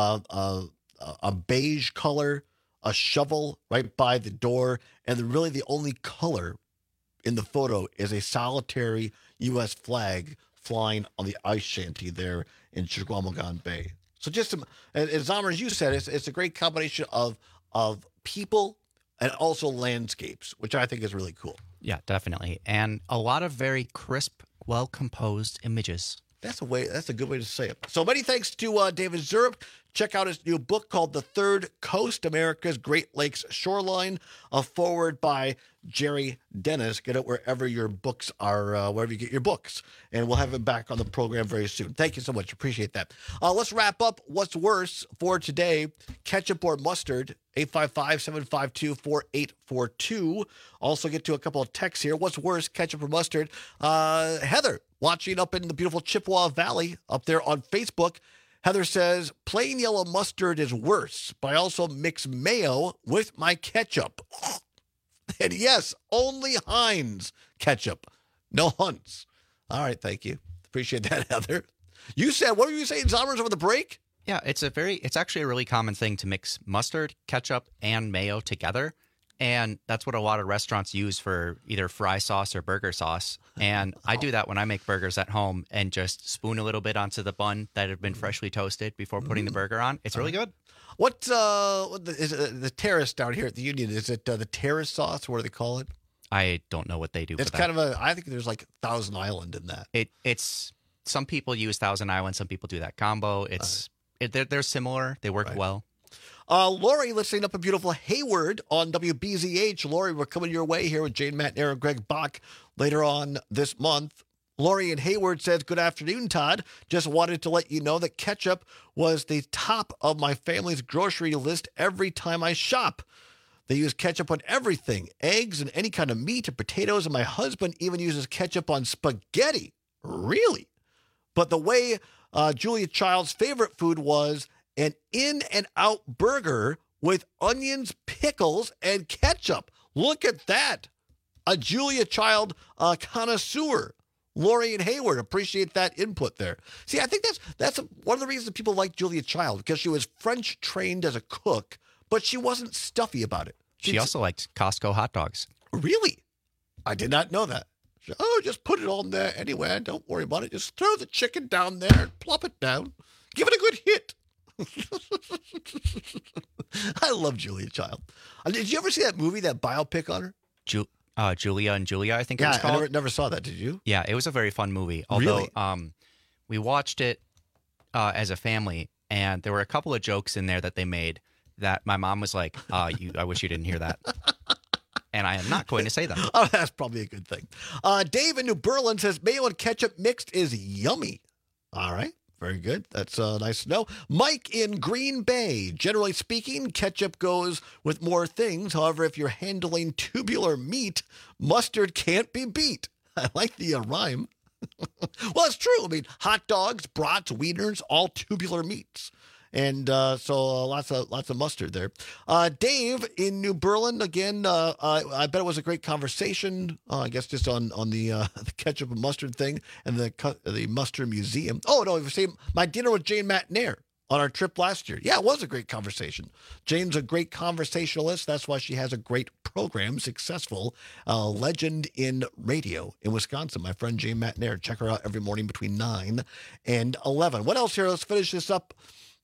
a beige color, a shovel right by the door, and really the only color in the photo is a solitary U.S. flag flying on the ice shanty there in Chequamegon Bay. So just, as Zomer, as you said, it's a great combination of people and also landscapes, which I think is really cool. Yeah, definitely. And a lot of very crisp, well-composed images. That's a good way to say it. So many thanks to David Zurich. Check out his new book called The Third Coast, America's Great Lakes Shoreline, a forward by Jerry Dennis. Get it wherever your books are, wherever you get your books. And we'll have him back on the program very soon. Thank you so much. Appreciate that. Let's wrap up what's worse for today. Ketchup or mustard, 855-752-4842. Also get to a couple of texts here. What's worse, ketchup or mustard? Heather, watching up in the beautiful Chippewa Valley up there on Facebook. Heather says, plain yellow mustard is worse, but I also mix mayo with my ketchup. And yes, only Heinz ketchup, no Hunt's. All right, thank you. Appreciate that, Heather. You said, what were you saying, Zommers, over the break? Yeah, it's actually a really common thing to mix mustard, ketchup, and mayo together. And that's what a lot of restaurants use for either fry sauce or burger sauce. And I do that when I make burgers at home and just spoon a little bit onto the bun that had been freshly toasted before putting the burger on. It's really good. What is the terrace down here at the Union? Is it the terrace sauce? What do they call it? I don't know what they do. It's kind of I think there's like Thousand Island in that. It's some people use Thousand Island, some people do that combo. They're similar. They work well. Lori, listening up in beautiful Hayward on WBZH. Lori, we're coming your way here with Jane, Matt, and Aaron, Greg Bach later on this month. Lori in Hayward says, good afternoon, Todd. Just wanted to let you know that ketchup was the top of my family's grocery list every time I shop. They use ketchup on everything, eggs and any kind of meat and potatoes, and my husband even uses ketchup on spaghetti. Really? But the way Julia Child's favorite food was an In-N-Out burger with onions, pickles, and ketchup. Look at that. A Julia Child connoisseur. Lori and Hayward, appreciate that input there. See, I think that's one of the reasons people like Julia Child, because she was French trained as a cook, but she wasn't stuffy about it. She also liked Costco hot dogs. Really? I did not know that. Oh, just put it on there anyway. Don't worry about it. Just throw the chicken down there and plop it down. Give it a good hit. I love Julia Child. Did you ever see that movie, that biopic on her? Julia and Julia, I think it was called. I never saw that. Did you? Yeah, it was a very fun movie. Although Really? we watched it as a family, and there were a couple of jokes in there that they made that my mom was like, I wish you didn't hear that. And I am not going to say that. Oh, that's probably a good thing. Dave in New Berlin says mayo and ketchup mixed is yummy. All right. Very good. That's nice to know. Mike in Green Bay. Generally speaking, ketchup goes with more things. However, if you're handling tubular meat, mustard can't be beat. I like the rhyme. Well, it's true. I mean, hot dogs, brats, wieners, all tubular meats. And so lots of mustard there. Dave in New Berlin, again, I bet it was a great conversation, I guess just on the ketchup and mustard thing and the mustard museum. Oh, no, you've seen my dinner with Jane McNair on our trip last year. Yeah, it was a great conversation. Jane's a great conversationalist. That's why she has a great program, successful legend in radio in Wisconsin. My friend Jane McNair. Check her out every morning between 9 and 11. What else here? Let's finish this up.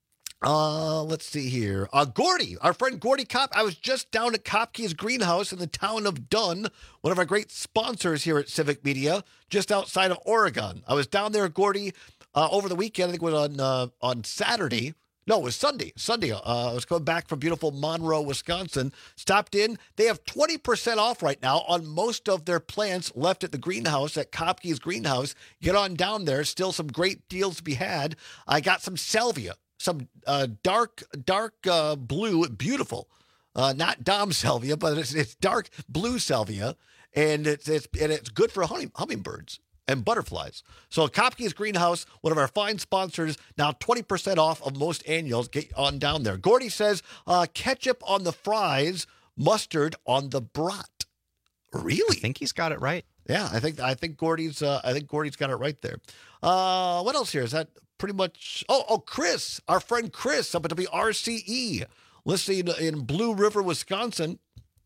Let's see here. Gordy, our friend Gordy Kopp. I was just down at Kopke's Greenhouse in the town of Dunn, one of our great sponsors here at Civic Media, just outside of Oregon. I was down there, Gordy, over the weekend. I think it was on Saturday. No, it was Sunday. I was coming back from beautiful Monroe, Wisconsin. Stopped in. They have 20% off right now on most of their plants left at the greenhouse, at Kopke's Greenhouse. Get on down there. Still some great deals to be had. I got some salvia. Some dark blue, beautiful, not Dom salvia, but it's dark blue salvia, and it's good for hummingbirds and butterflies. So Kopke's Greenhouse, one of our fine sponsors, now 20% off of most annuals. Get on down there. Gordy says ketchup on the fries, mustard on the brat. Really? I think he's got it right. Yeah, I think Gordy's got it right there. What else here? Is that pretty much? Oh, Chris, our friend Chris up at WRCE, listening in Blue River, Wisconsin.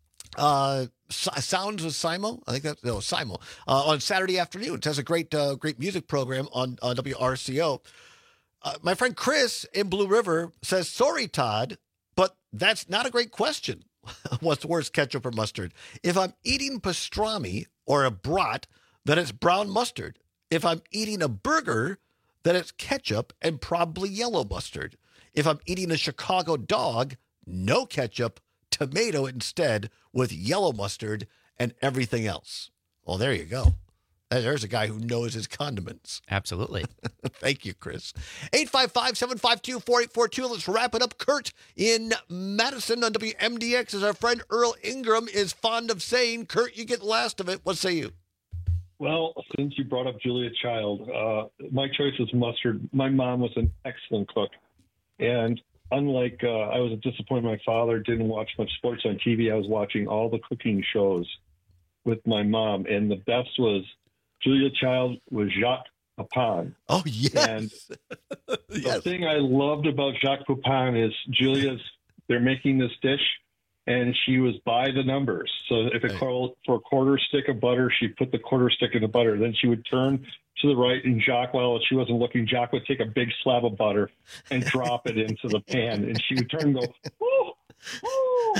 Sounds of Simo, I think that's Simo on Saturday afternoon. It has a great music program on WRCO. My friend Chris in Blue River says, "Sorry, Todd, but that's not a great question. What's worse, ketchup or mustard? If I'm eating pastrami or a brat, then it's brown mustard. If I'm eating a burger, then it's ketchup and probably yellow mustard. If I'm eating a Chicago dog, no ketchup, tomato instead with yellow mustard and everything else." Well, there you go. There's a guy who knows his condiments. Absolutely. Thank you, Chris. 855-752-4842. Let's wrap it up. Kurt in Madison on WMDX, as our friend Earl Ingram is fond of saying. Kurt, you get the last of it. What say you? Well, since you brought up Julia Child, my choice is mustard. My mom was an excellent cook. And unlike I was disappointed my father didn't watch much sports on TV, I was watching all the cooking shows with my mom. And the best was Julia Child with Jacques Pepin. Oh, yes. And the thing I loved about Jacques Pepin is they're making this dish, and she was by the numbers. So if it called for a quarter stick of butter, she'd put the quarter stick in the butter. Then she would turn to the right, and Jacques, while she wasn't looking, Jacques would take a big slab of butter and drop it into the pan. And she would turn and go, "Woo! Woo!"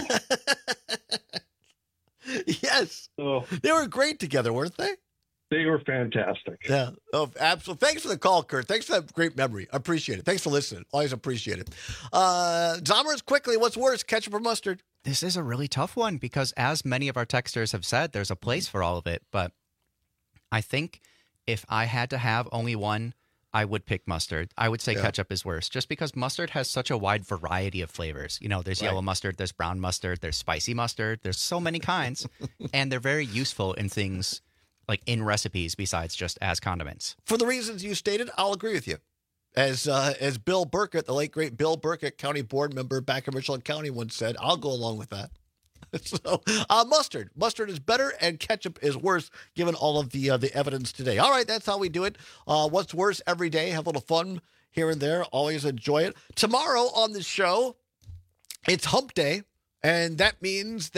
Yes. So, they were great together, weren't they? They were fantastic. Yeah. Oh, absolutely. Thanks for the call, Kurt. Thanks for that great memory. I appreciate it. Thanks for listening. Always appreciate it. Zommers, quickly, what's worse, ketchup or mustard? This is a really tough one because, as many of our texters have said, there's a place for all of it. But I think if I had to have only one, I would pick mustard. I would say ketchup is worse, just because mustard has such a wide variety of flavors. You know, there's yellow mustard, there's brown mustard, there's spicy mustard. There's so many kinds, and they're very useful in things like in recipes besides just as condiments. For the reasons you stated, I'll agree with you. As Bill Burkett, the late great Bill Burkett, county board member back in Richland County, once said, I'll go along with that. So mustard is better and ketchup is worse, given all of the evidence today. All right, that's how we do it. What's worse every day? Have a little fun here and there. Always enjoy it. Tomorrow on the show, it's Hump Day, and that means that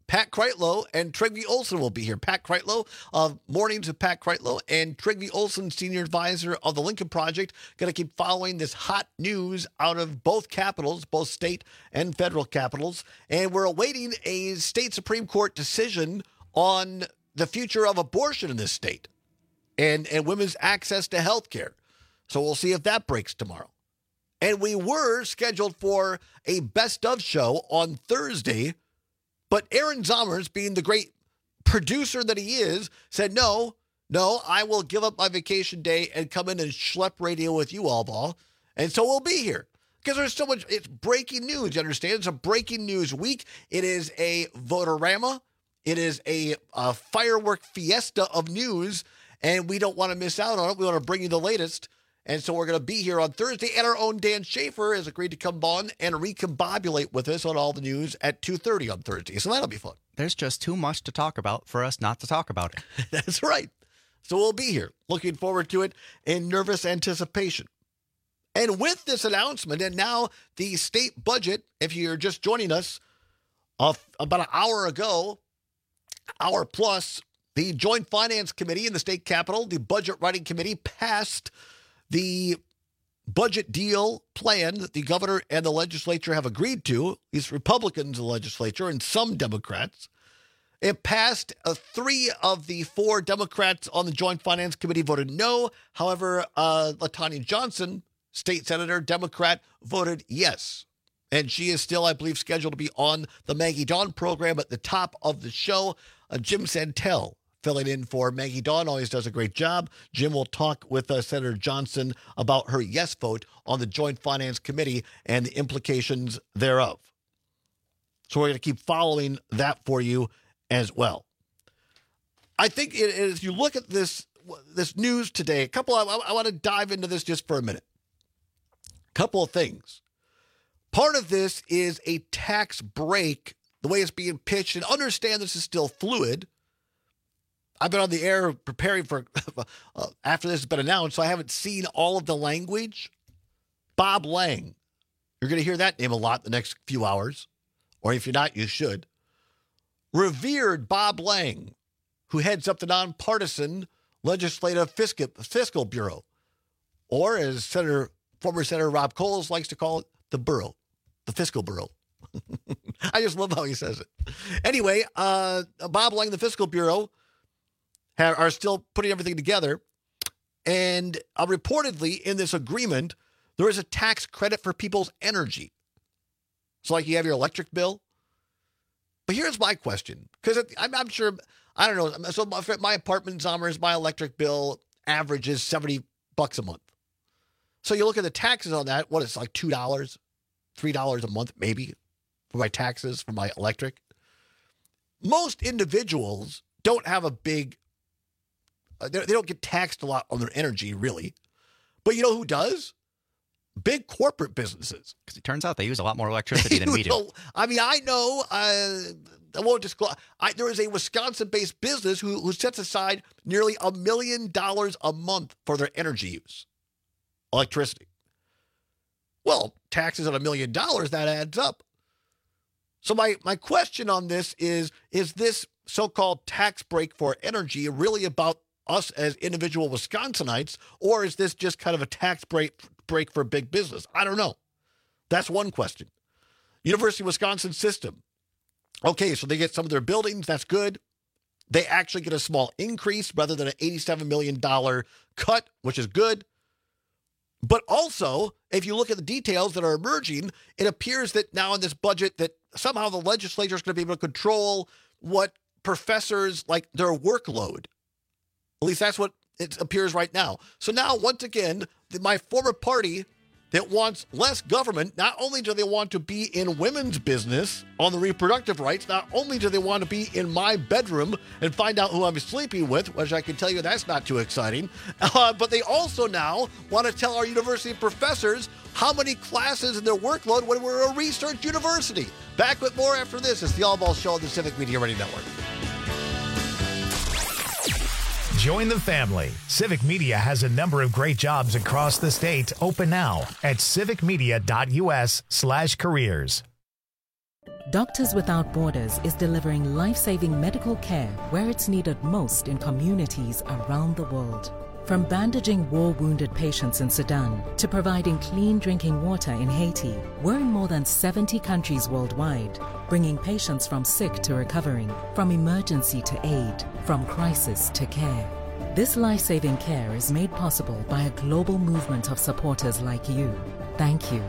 Pat Kreitlow and Trygve Olson will be here. Pat Kreitlow of Mornings with Pat Kreitlow and Trygve Olson, Senior Advisor of the Lincoln Project, going to keep following this hot news out of both capitals, both state and federal capitals. And we're awaiting a state Supreme Court decision on the future of abortion in this state and women's access to health care. So we'll see if that breaks tomorrow. And we were scheduled for a best of show on Thursday, but Aaron Zommers, being the great producer that he is, said, no, I will give up my vacation day and come in and schlep radio with you all. And so we'll be here because there's so much. It's breaking news, you understand? It's a breaking news week. It is a votorama. It is a firework fiesta of news, and we don't want to miss out on it. We want to bring you the latest. And so we're going to be here on Thursday, and our own Dan Schaefer has agreed to come on and recombobulate with us on all the news at 2:30 on Thursday. So that'll be fun. There's just too much to talk about for us not to talk about it. That's right. So we'll be here. Looking forward to it in nervous anticipation. And with this announcement, and now the state budget, if you're just joining us, about an hour ago, hour plus, the Joint Finance Committee in the state capitol, the Budget Writing Committee, passed the budget deal plan that the governor and the legislature have agreed to, these Republicans in the legislature and some Democrats. It passed. 3 of the 4 Democrats on the Joint Finance Committee voted no. However, LaTanya Johnson, state senator, Democrat, voted yes. And she is still, I believe, scheduled to be on the Maggie Dawn program at the top of the show. Jim Santel filling in for Maggie Dawn, always does a great job. Jim will talk with Senator Johnson about her yes vote on the Joint Finance Committee and the implications thereof. So we're going to keep following that for you as well. I think as you look at this news today, I want to dive into this just for a minute. Couple of things. Part of this is a tax break, the way it's being pitched, and understand this is still fluid. I've been on the air preparing for after this has been announced, so I haven't seen all of the language. Bob Lang. You're going to hear that name a lot the next few hours, or if you're not, you should. Revered Bob Lang, who heads up the nonpartisan Legislative Fiscal Bureau, or as former Senator Rob Coles likes to call it, the Bureau, the Fiscal Bureau. I just love how he says it. Anyway, Bob Lang, the Fiscal Bureau, are still putting everything together. And reportedly in this agreement, there is a tax credit for people's energy. So like you have your electric bill. But here's my question, because I'm sure, I don't know. So my apartment, Zommers, my electric bill averages $70 a month. So you look at the taxes on that, what is it, like $2, $3 a month maybe for my taxes for my electric. Most individuals don't have a big, they don't get taxed a lot on their energy, really. But you know who does? Big corporate businesses. Because it turns out they use a lot more electricity than we do. I mean, I know, I won't disclose. There is a Wisconsin-based business who sets aside nearly $1 million a month for their energy use, electricity. Well, taxes on $1 million, that adds up. So my question on this is this so-called tax break for energy really about us as individual Wisconsinites, or is this just kind of a tax break for big business? I don't know. That's one question. University of Wisconsin system. Okay, so they get some of their buildings. That's good. They actually get a small increase rather than an $87 million cut, which is good. But also, if you look at the details that are emerging, it appears that now in this budget that somehow the legislature is going to be able to control what professors, like their workload. At least that's what it appears right now. So now, once again, my former party that wants less government, not only do they want to be in women's business on the reproductive rights, not only do they want to be in my bedroom and find out who I'm sleeping with, which I can tell you that's not too exciting, but they also now want to tell our university professors how many classes in their workload when we're a research university. Back with more after this. It's the All Ball Show on the Civic Media Radio Network. Join the family. Civic Media has a number of great jobs across the state open now at civicmedia.us/careers. Doctors Without Borders is delivering life-saving medical care where it's needed most in communities around the world. From bandaging war-wounded patients in Sudan to providing clean drinking water in Haiti, we're in more than 70 countries worldwide, bringing patients from sick to recovering, from emergency to aid, from crisis to care. This life-saving care is made possible by a global movement of supporters like you. Thank you.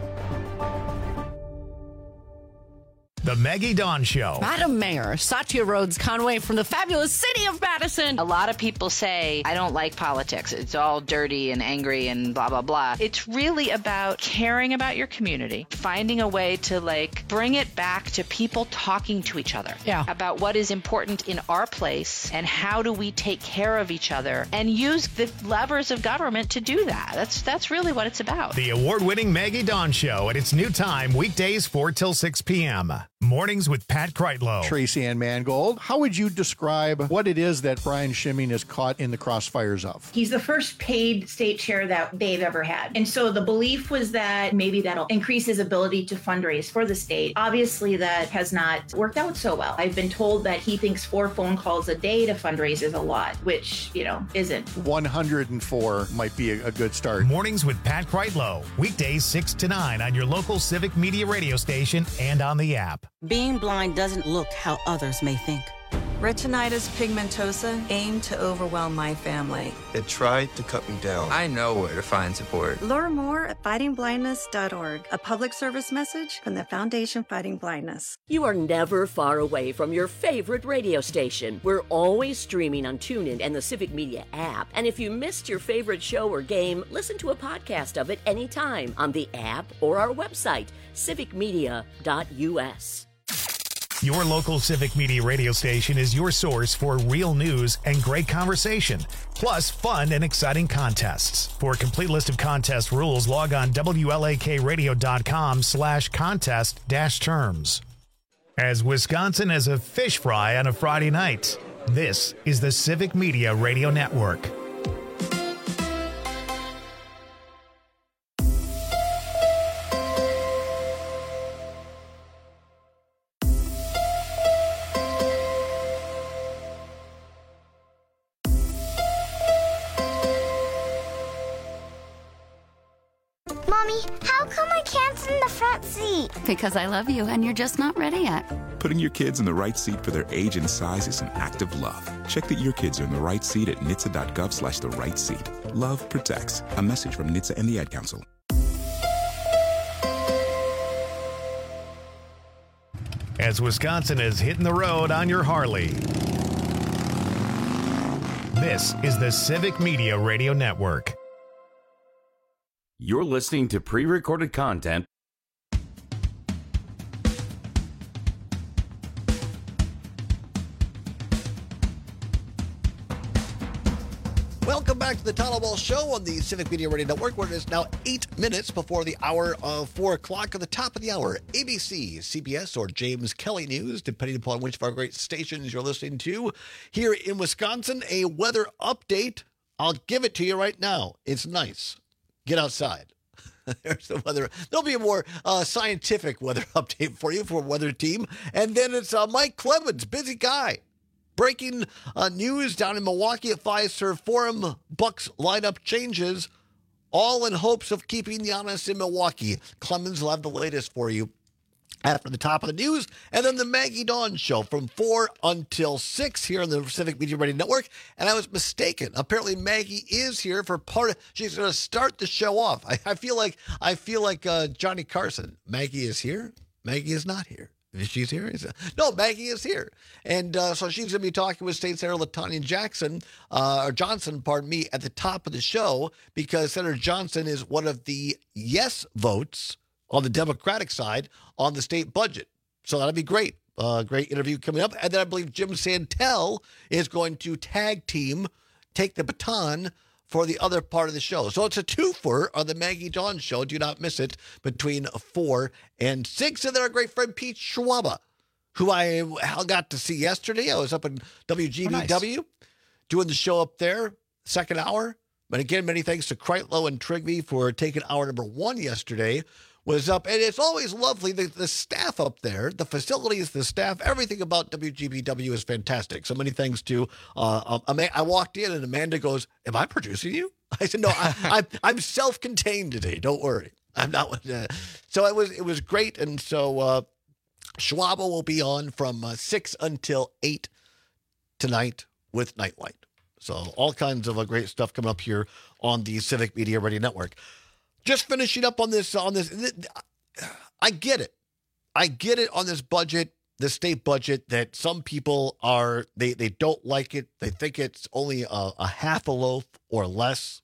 The Maggie Dawn Show. Madam Mayor, Satya Rhodes Conway from the fabulous city of Madison. A lot of people say, I don't like politics. It's all dirty and angry and blah, blah, blah. It's really about caring about your community, finding a way to bring it back to people talking to each other about what is important in our place and how do we take care of each other and use the levers of government to do that. That's really what it's about. The award-winning Maggie Dawn Show at its new time, weekdays 4 till 6 p.m. Mornings with Pat Kreitlow. Tracy Ann Mangold, how would you describe what it is that Brian Schimming is caught in the crossfires of? He's the first paid state chair that they've ever had. And so the belief was that maybe that'll increase his ability to fundraise for the state. Obviously, that has not worked out so well. I've been told that he thinks 4 phone calls a day to fundraise is a lot, which, isn't. 104 might be a good start. Mornings with Pat Kreitlow. Weekdays 6 to 9 on your local Civic Media radio station and on the app. Being blind doesn't look how others may think. Retinitis pigmentosa aimed to overwhelm my family. It tried to cut me down. I know where to find support. Learn more at fightingblindness.org, a public service message from the Foundation Fighting Blindness. You are never far away from your favorite radio station. We're always streaming on TuneIn and the Civic Media app. And if you missed your favorite show or game, listen to a podcast of it anytime on the app or our website, civicmedia.us. Your local Civic Media radio station is your source for real news and great conversation, plus fun and exciting contests. For a complete list of contest rules, log on WLAKradio.com/contest-terms. As Wisconsin has a fish fry on a Friday night, this is the Civic Media Radio Network. Mommy, how come I can't sit in the front seat? Because I love you and you're just not ready yet. Putting your kids in the right seat for their age and size is an act of love. Check that your kids are in the right seat at NHTSA.gov/the right seat. Love protects. A message from NHTSA and the Ad Council. As Wisconsin is hitting the road on your Harley, this is the Civic Media Radio Network. You're listening to pre-recorded content. Welcome back to the Tyler Wall Show on the Civic Media Radio Network, where it is now 8 minutes before the hour of 4 o'clock. At the top of the hour, ABC, CBS, or James Kelly News, depending upon which of our great stations you're listening to. Here in Wisconsin, a weather update. I'll give it to you right now. It's nice. Get outside. There's the weather. There'll be a more scientific weather update for you for Weather Team. And then it's Mike Clemens, busy guy. Breaking news down in Milwaukee at Fiserv Forum. Bucks lineup changes, all in hopes of keeping Giannis in Milwaukee. Clemens will have the latest for you after the top of the news, and then the Maggie Dawn Show from 4 until 6 here on the Civic Media Radio Network. And I was mistaken. Apparently Maggie is here for part of, she's going to start the show off. I feel like Johnny Carson. Maggie is here. Maggie is not here. She's here? No, Maggie is here. And so she's going to be talking with State Senator LaTanya Johnson, at the top of the show, because Senator Johnson is one of the yes votes on the Democratic side on the state budget. So that'll be great. Great interview coming up. And then I believe Jim Santel is going to tag team, take the baton for the other part of the show. So it's a twofer on the Maggie Dawn Show. Do not miss it between 4 and 6. And then our great friend Pete Schwaba, who I got to see yesterday. I was up in WGBW doing the show up there, second hour. But again, many thanks to Kreitlow and Trigby for taking hour number 1 yesterday. Was up, and it's always lovely. The staff up there, the facilities, the staff, everything about WGBW is fantastic. So many thanks to I walked in and Amanda goes, "Am I producing you?" I said, "No, I'm self-contained today. Don't worry, I'm not." So it was great, and so Schwab will be on from 6 until 8 tonight with Nightlight. So all kinds of great stuff coming up here on the Civic Media Radio Network. Just finishing up on this, I get it. I get it on this budget, the state budget, that some people they don't like it. They think it's only a half a loaf or less.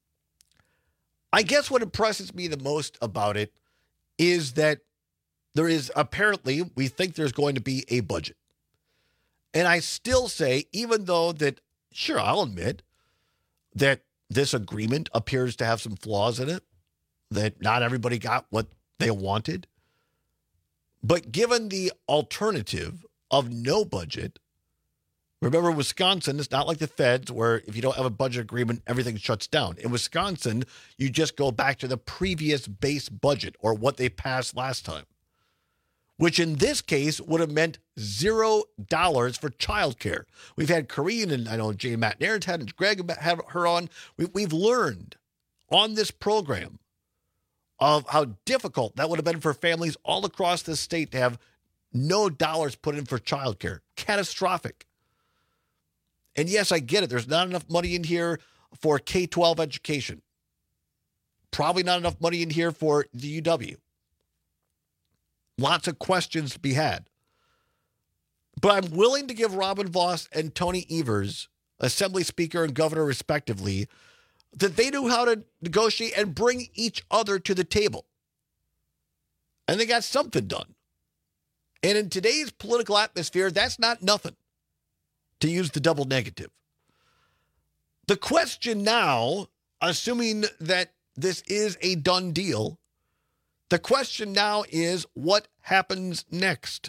I guess what impresses me the most about it is that there is apparently, we think there's going to be a budget. And I still say, even though that, sure, I'll admit that this agreement appears to have some flaws in it, that not everybody got what they wanted. But given the alternative of no budget, remember Wisconsin, it's not like the feds where if you don't have a budget agreement, everything shuts down. In Wisconsin, you just go back to the previous base budget or what they passed last time, which in this case would have meant $0 for childcare. We've had Corrine and I know Jay Matt Nairn's had and Greg had her on. We've learned on this program of how difficult that would have been for families all across the state to have no dollars put in for childcare. Catastrophic. And yes, I get it. There's not enough money in here for K-12 education. Probably not enough money in here for the UW. Lots of questions to be had. But I'm willing to give Robin Vos and Tony Evers, Assembly Speaker and Governor respectively, that they knew how to negotiate and bring each other to the table. And they got something done. And in today's political atmosphere, that's not nothing, to use the double negative. The question now, assuming that this is a done deal, the question now is what happens next?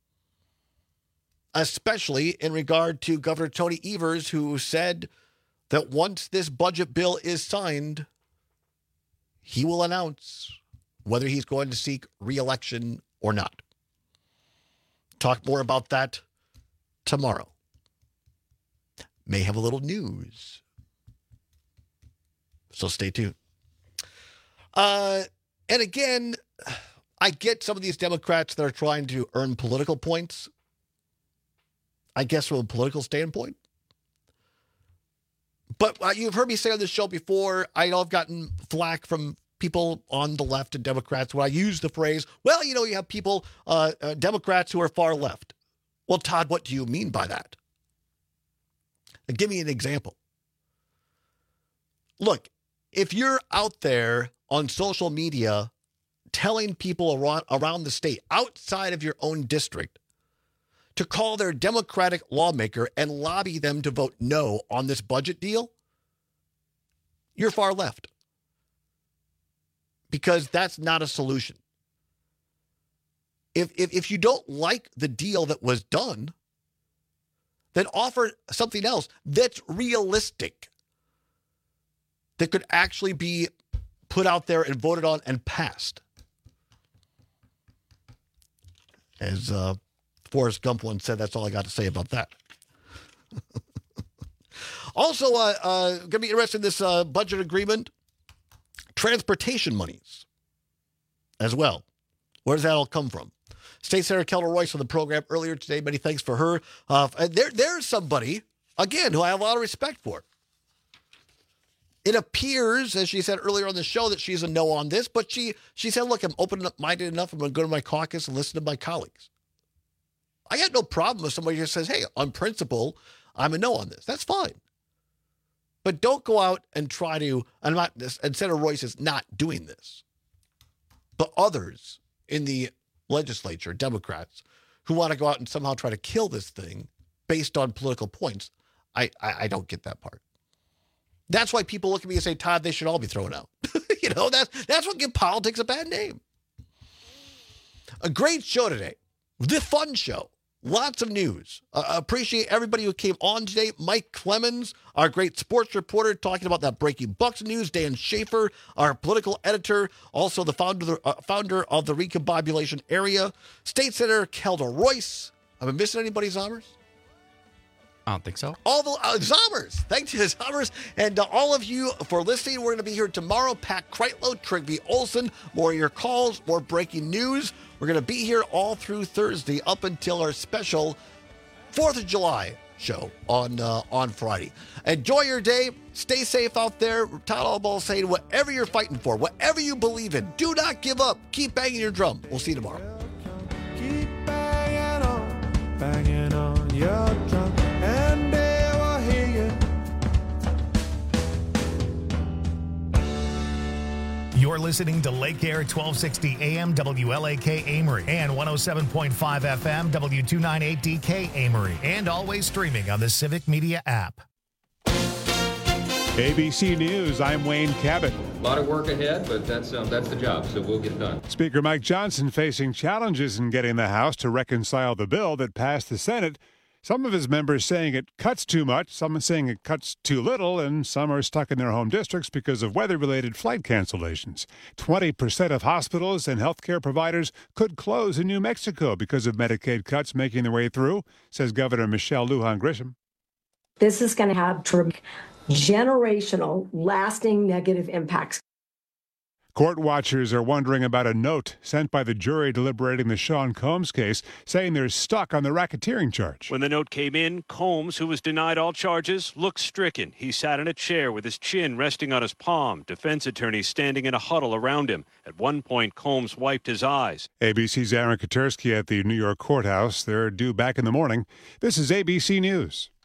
Especially in regard to Governor Tony Evers, who said that once this budget bill is signed, he will announce whether he's going to seek re-election or not. Talk more about that tomorrow. May have a little news. So stay tuned. And again, I get some of these Democrats that are trying to earn political points. I guess from a political standpoint. But you've heard me say on this show before, I know I've gotten flack from people on the left and Democrats when I use the phrase, well, you have people, Democrats who are far left. Well, Todd, what do you mean by that? Give me an example. Look, if you're out there on social media telling people around the state, outside of your own district, to call their Democratic lawmaker and lobby them to vote no on this budget deal, you're far left. Because that's not a solution. If you don't like the deal that was done, then offer something else that's realistic, that could actually be put out there and voted on and passed. As Forrest Gump once said, that's all I got to say about that. Also, going to be interested in this budget agreement, transportation monies as well. Where does that all come from? State Senator Kelda Royce on the program earlier today. Many thanks for her. There's somebody, again, who I have a lot of respect for. It appears, as she said earlier on the show, that she's a no on this, but she said, look, I'm open-minded enough. I'm going to go to my caucus and listen to my colleagues. I got no problem if somebody just says, hey, on principle, I'm a no on this. That's fine. But don't go out and try to, and Senator Royce is not doing this, but others in the legislature, Democrats, who want to go out and somehow try to kill this thing based on political points, I don't get that part. That's why people look at me and say, Todd, they should all be thrown out. That's what gives politics a bad name. A great show today. The fun show. Lots of news. Appreciate everybody who came on today. Mike Clemens, our great sports reporter, talking about that breaking Bucks news. Dan Schaefer, our political editor, also the founder of the Recombobulation Area. State Senator Kelda Royce. Have I missed anybody, Zommers? I don't think so. All the Zommers. Thank you, Zommers. And all of you for listening. We're going to be here tomorrow. Pat Kreitlow, Trigby Olson. More of your calls, more breaking news. We're going to be here all through Thursday up until our special 4th of July show on Friday. Enjoy your day. Stay safe out there. Todd Allball saying whatever you're fighting for, whatever you believe in, do not give up. Keep banging your drum. We'll see you tomorrow. Keep banging on your drum, and they will hear you. You're listening to Lake Air 1260 AM WLAK Amory and 107.5 FM W298DK Amory, and always streaming on the Civic Media app. ABC News, I'm Wayne Cabot. A lot of work ahead, but that's the job, so we'll get it done. Speaker Mike Johnson facing challenges in getting the House to reconcile the bill that passed the Senate. Some of his members saying it cuts too much, some are saying it cuts too little, and some are stuck in their home districts because of weather-related flight cancellations. 20% of hospitals and healthcare providers could close in New Mexico because of Medicaid cuts making their way through, says Governor Michelle Lujan Grisham. This is going to have generational, lasting negative impacts. Court watchers are wondering about a note sent by the jury deliberating the Sean Combs case, saying they're stuck on the racketeering charge. When the note came in, Combs, who was denied all charges, looked stricken. He sat in a chair with his chin resting on his palm, defense attorneys standing in a huddle around him. At one point, Combs wiped his eyes. ABC's Aaron Katersky at the New York courthouse. They're due back in the morning. This is ABC News.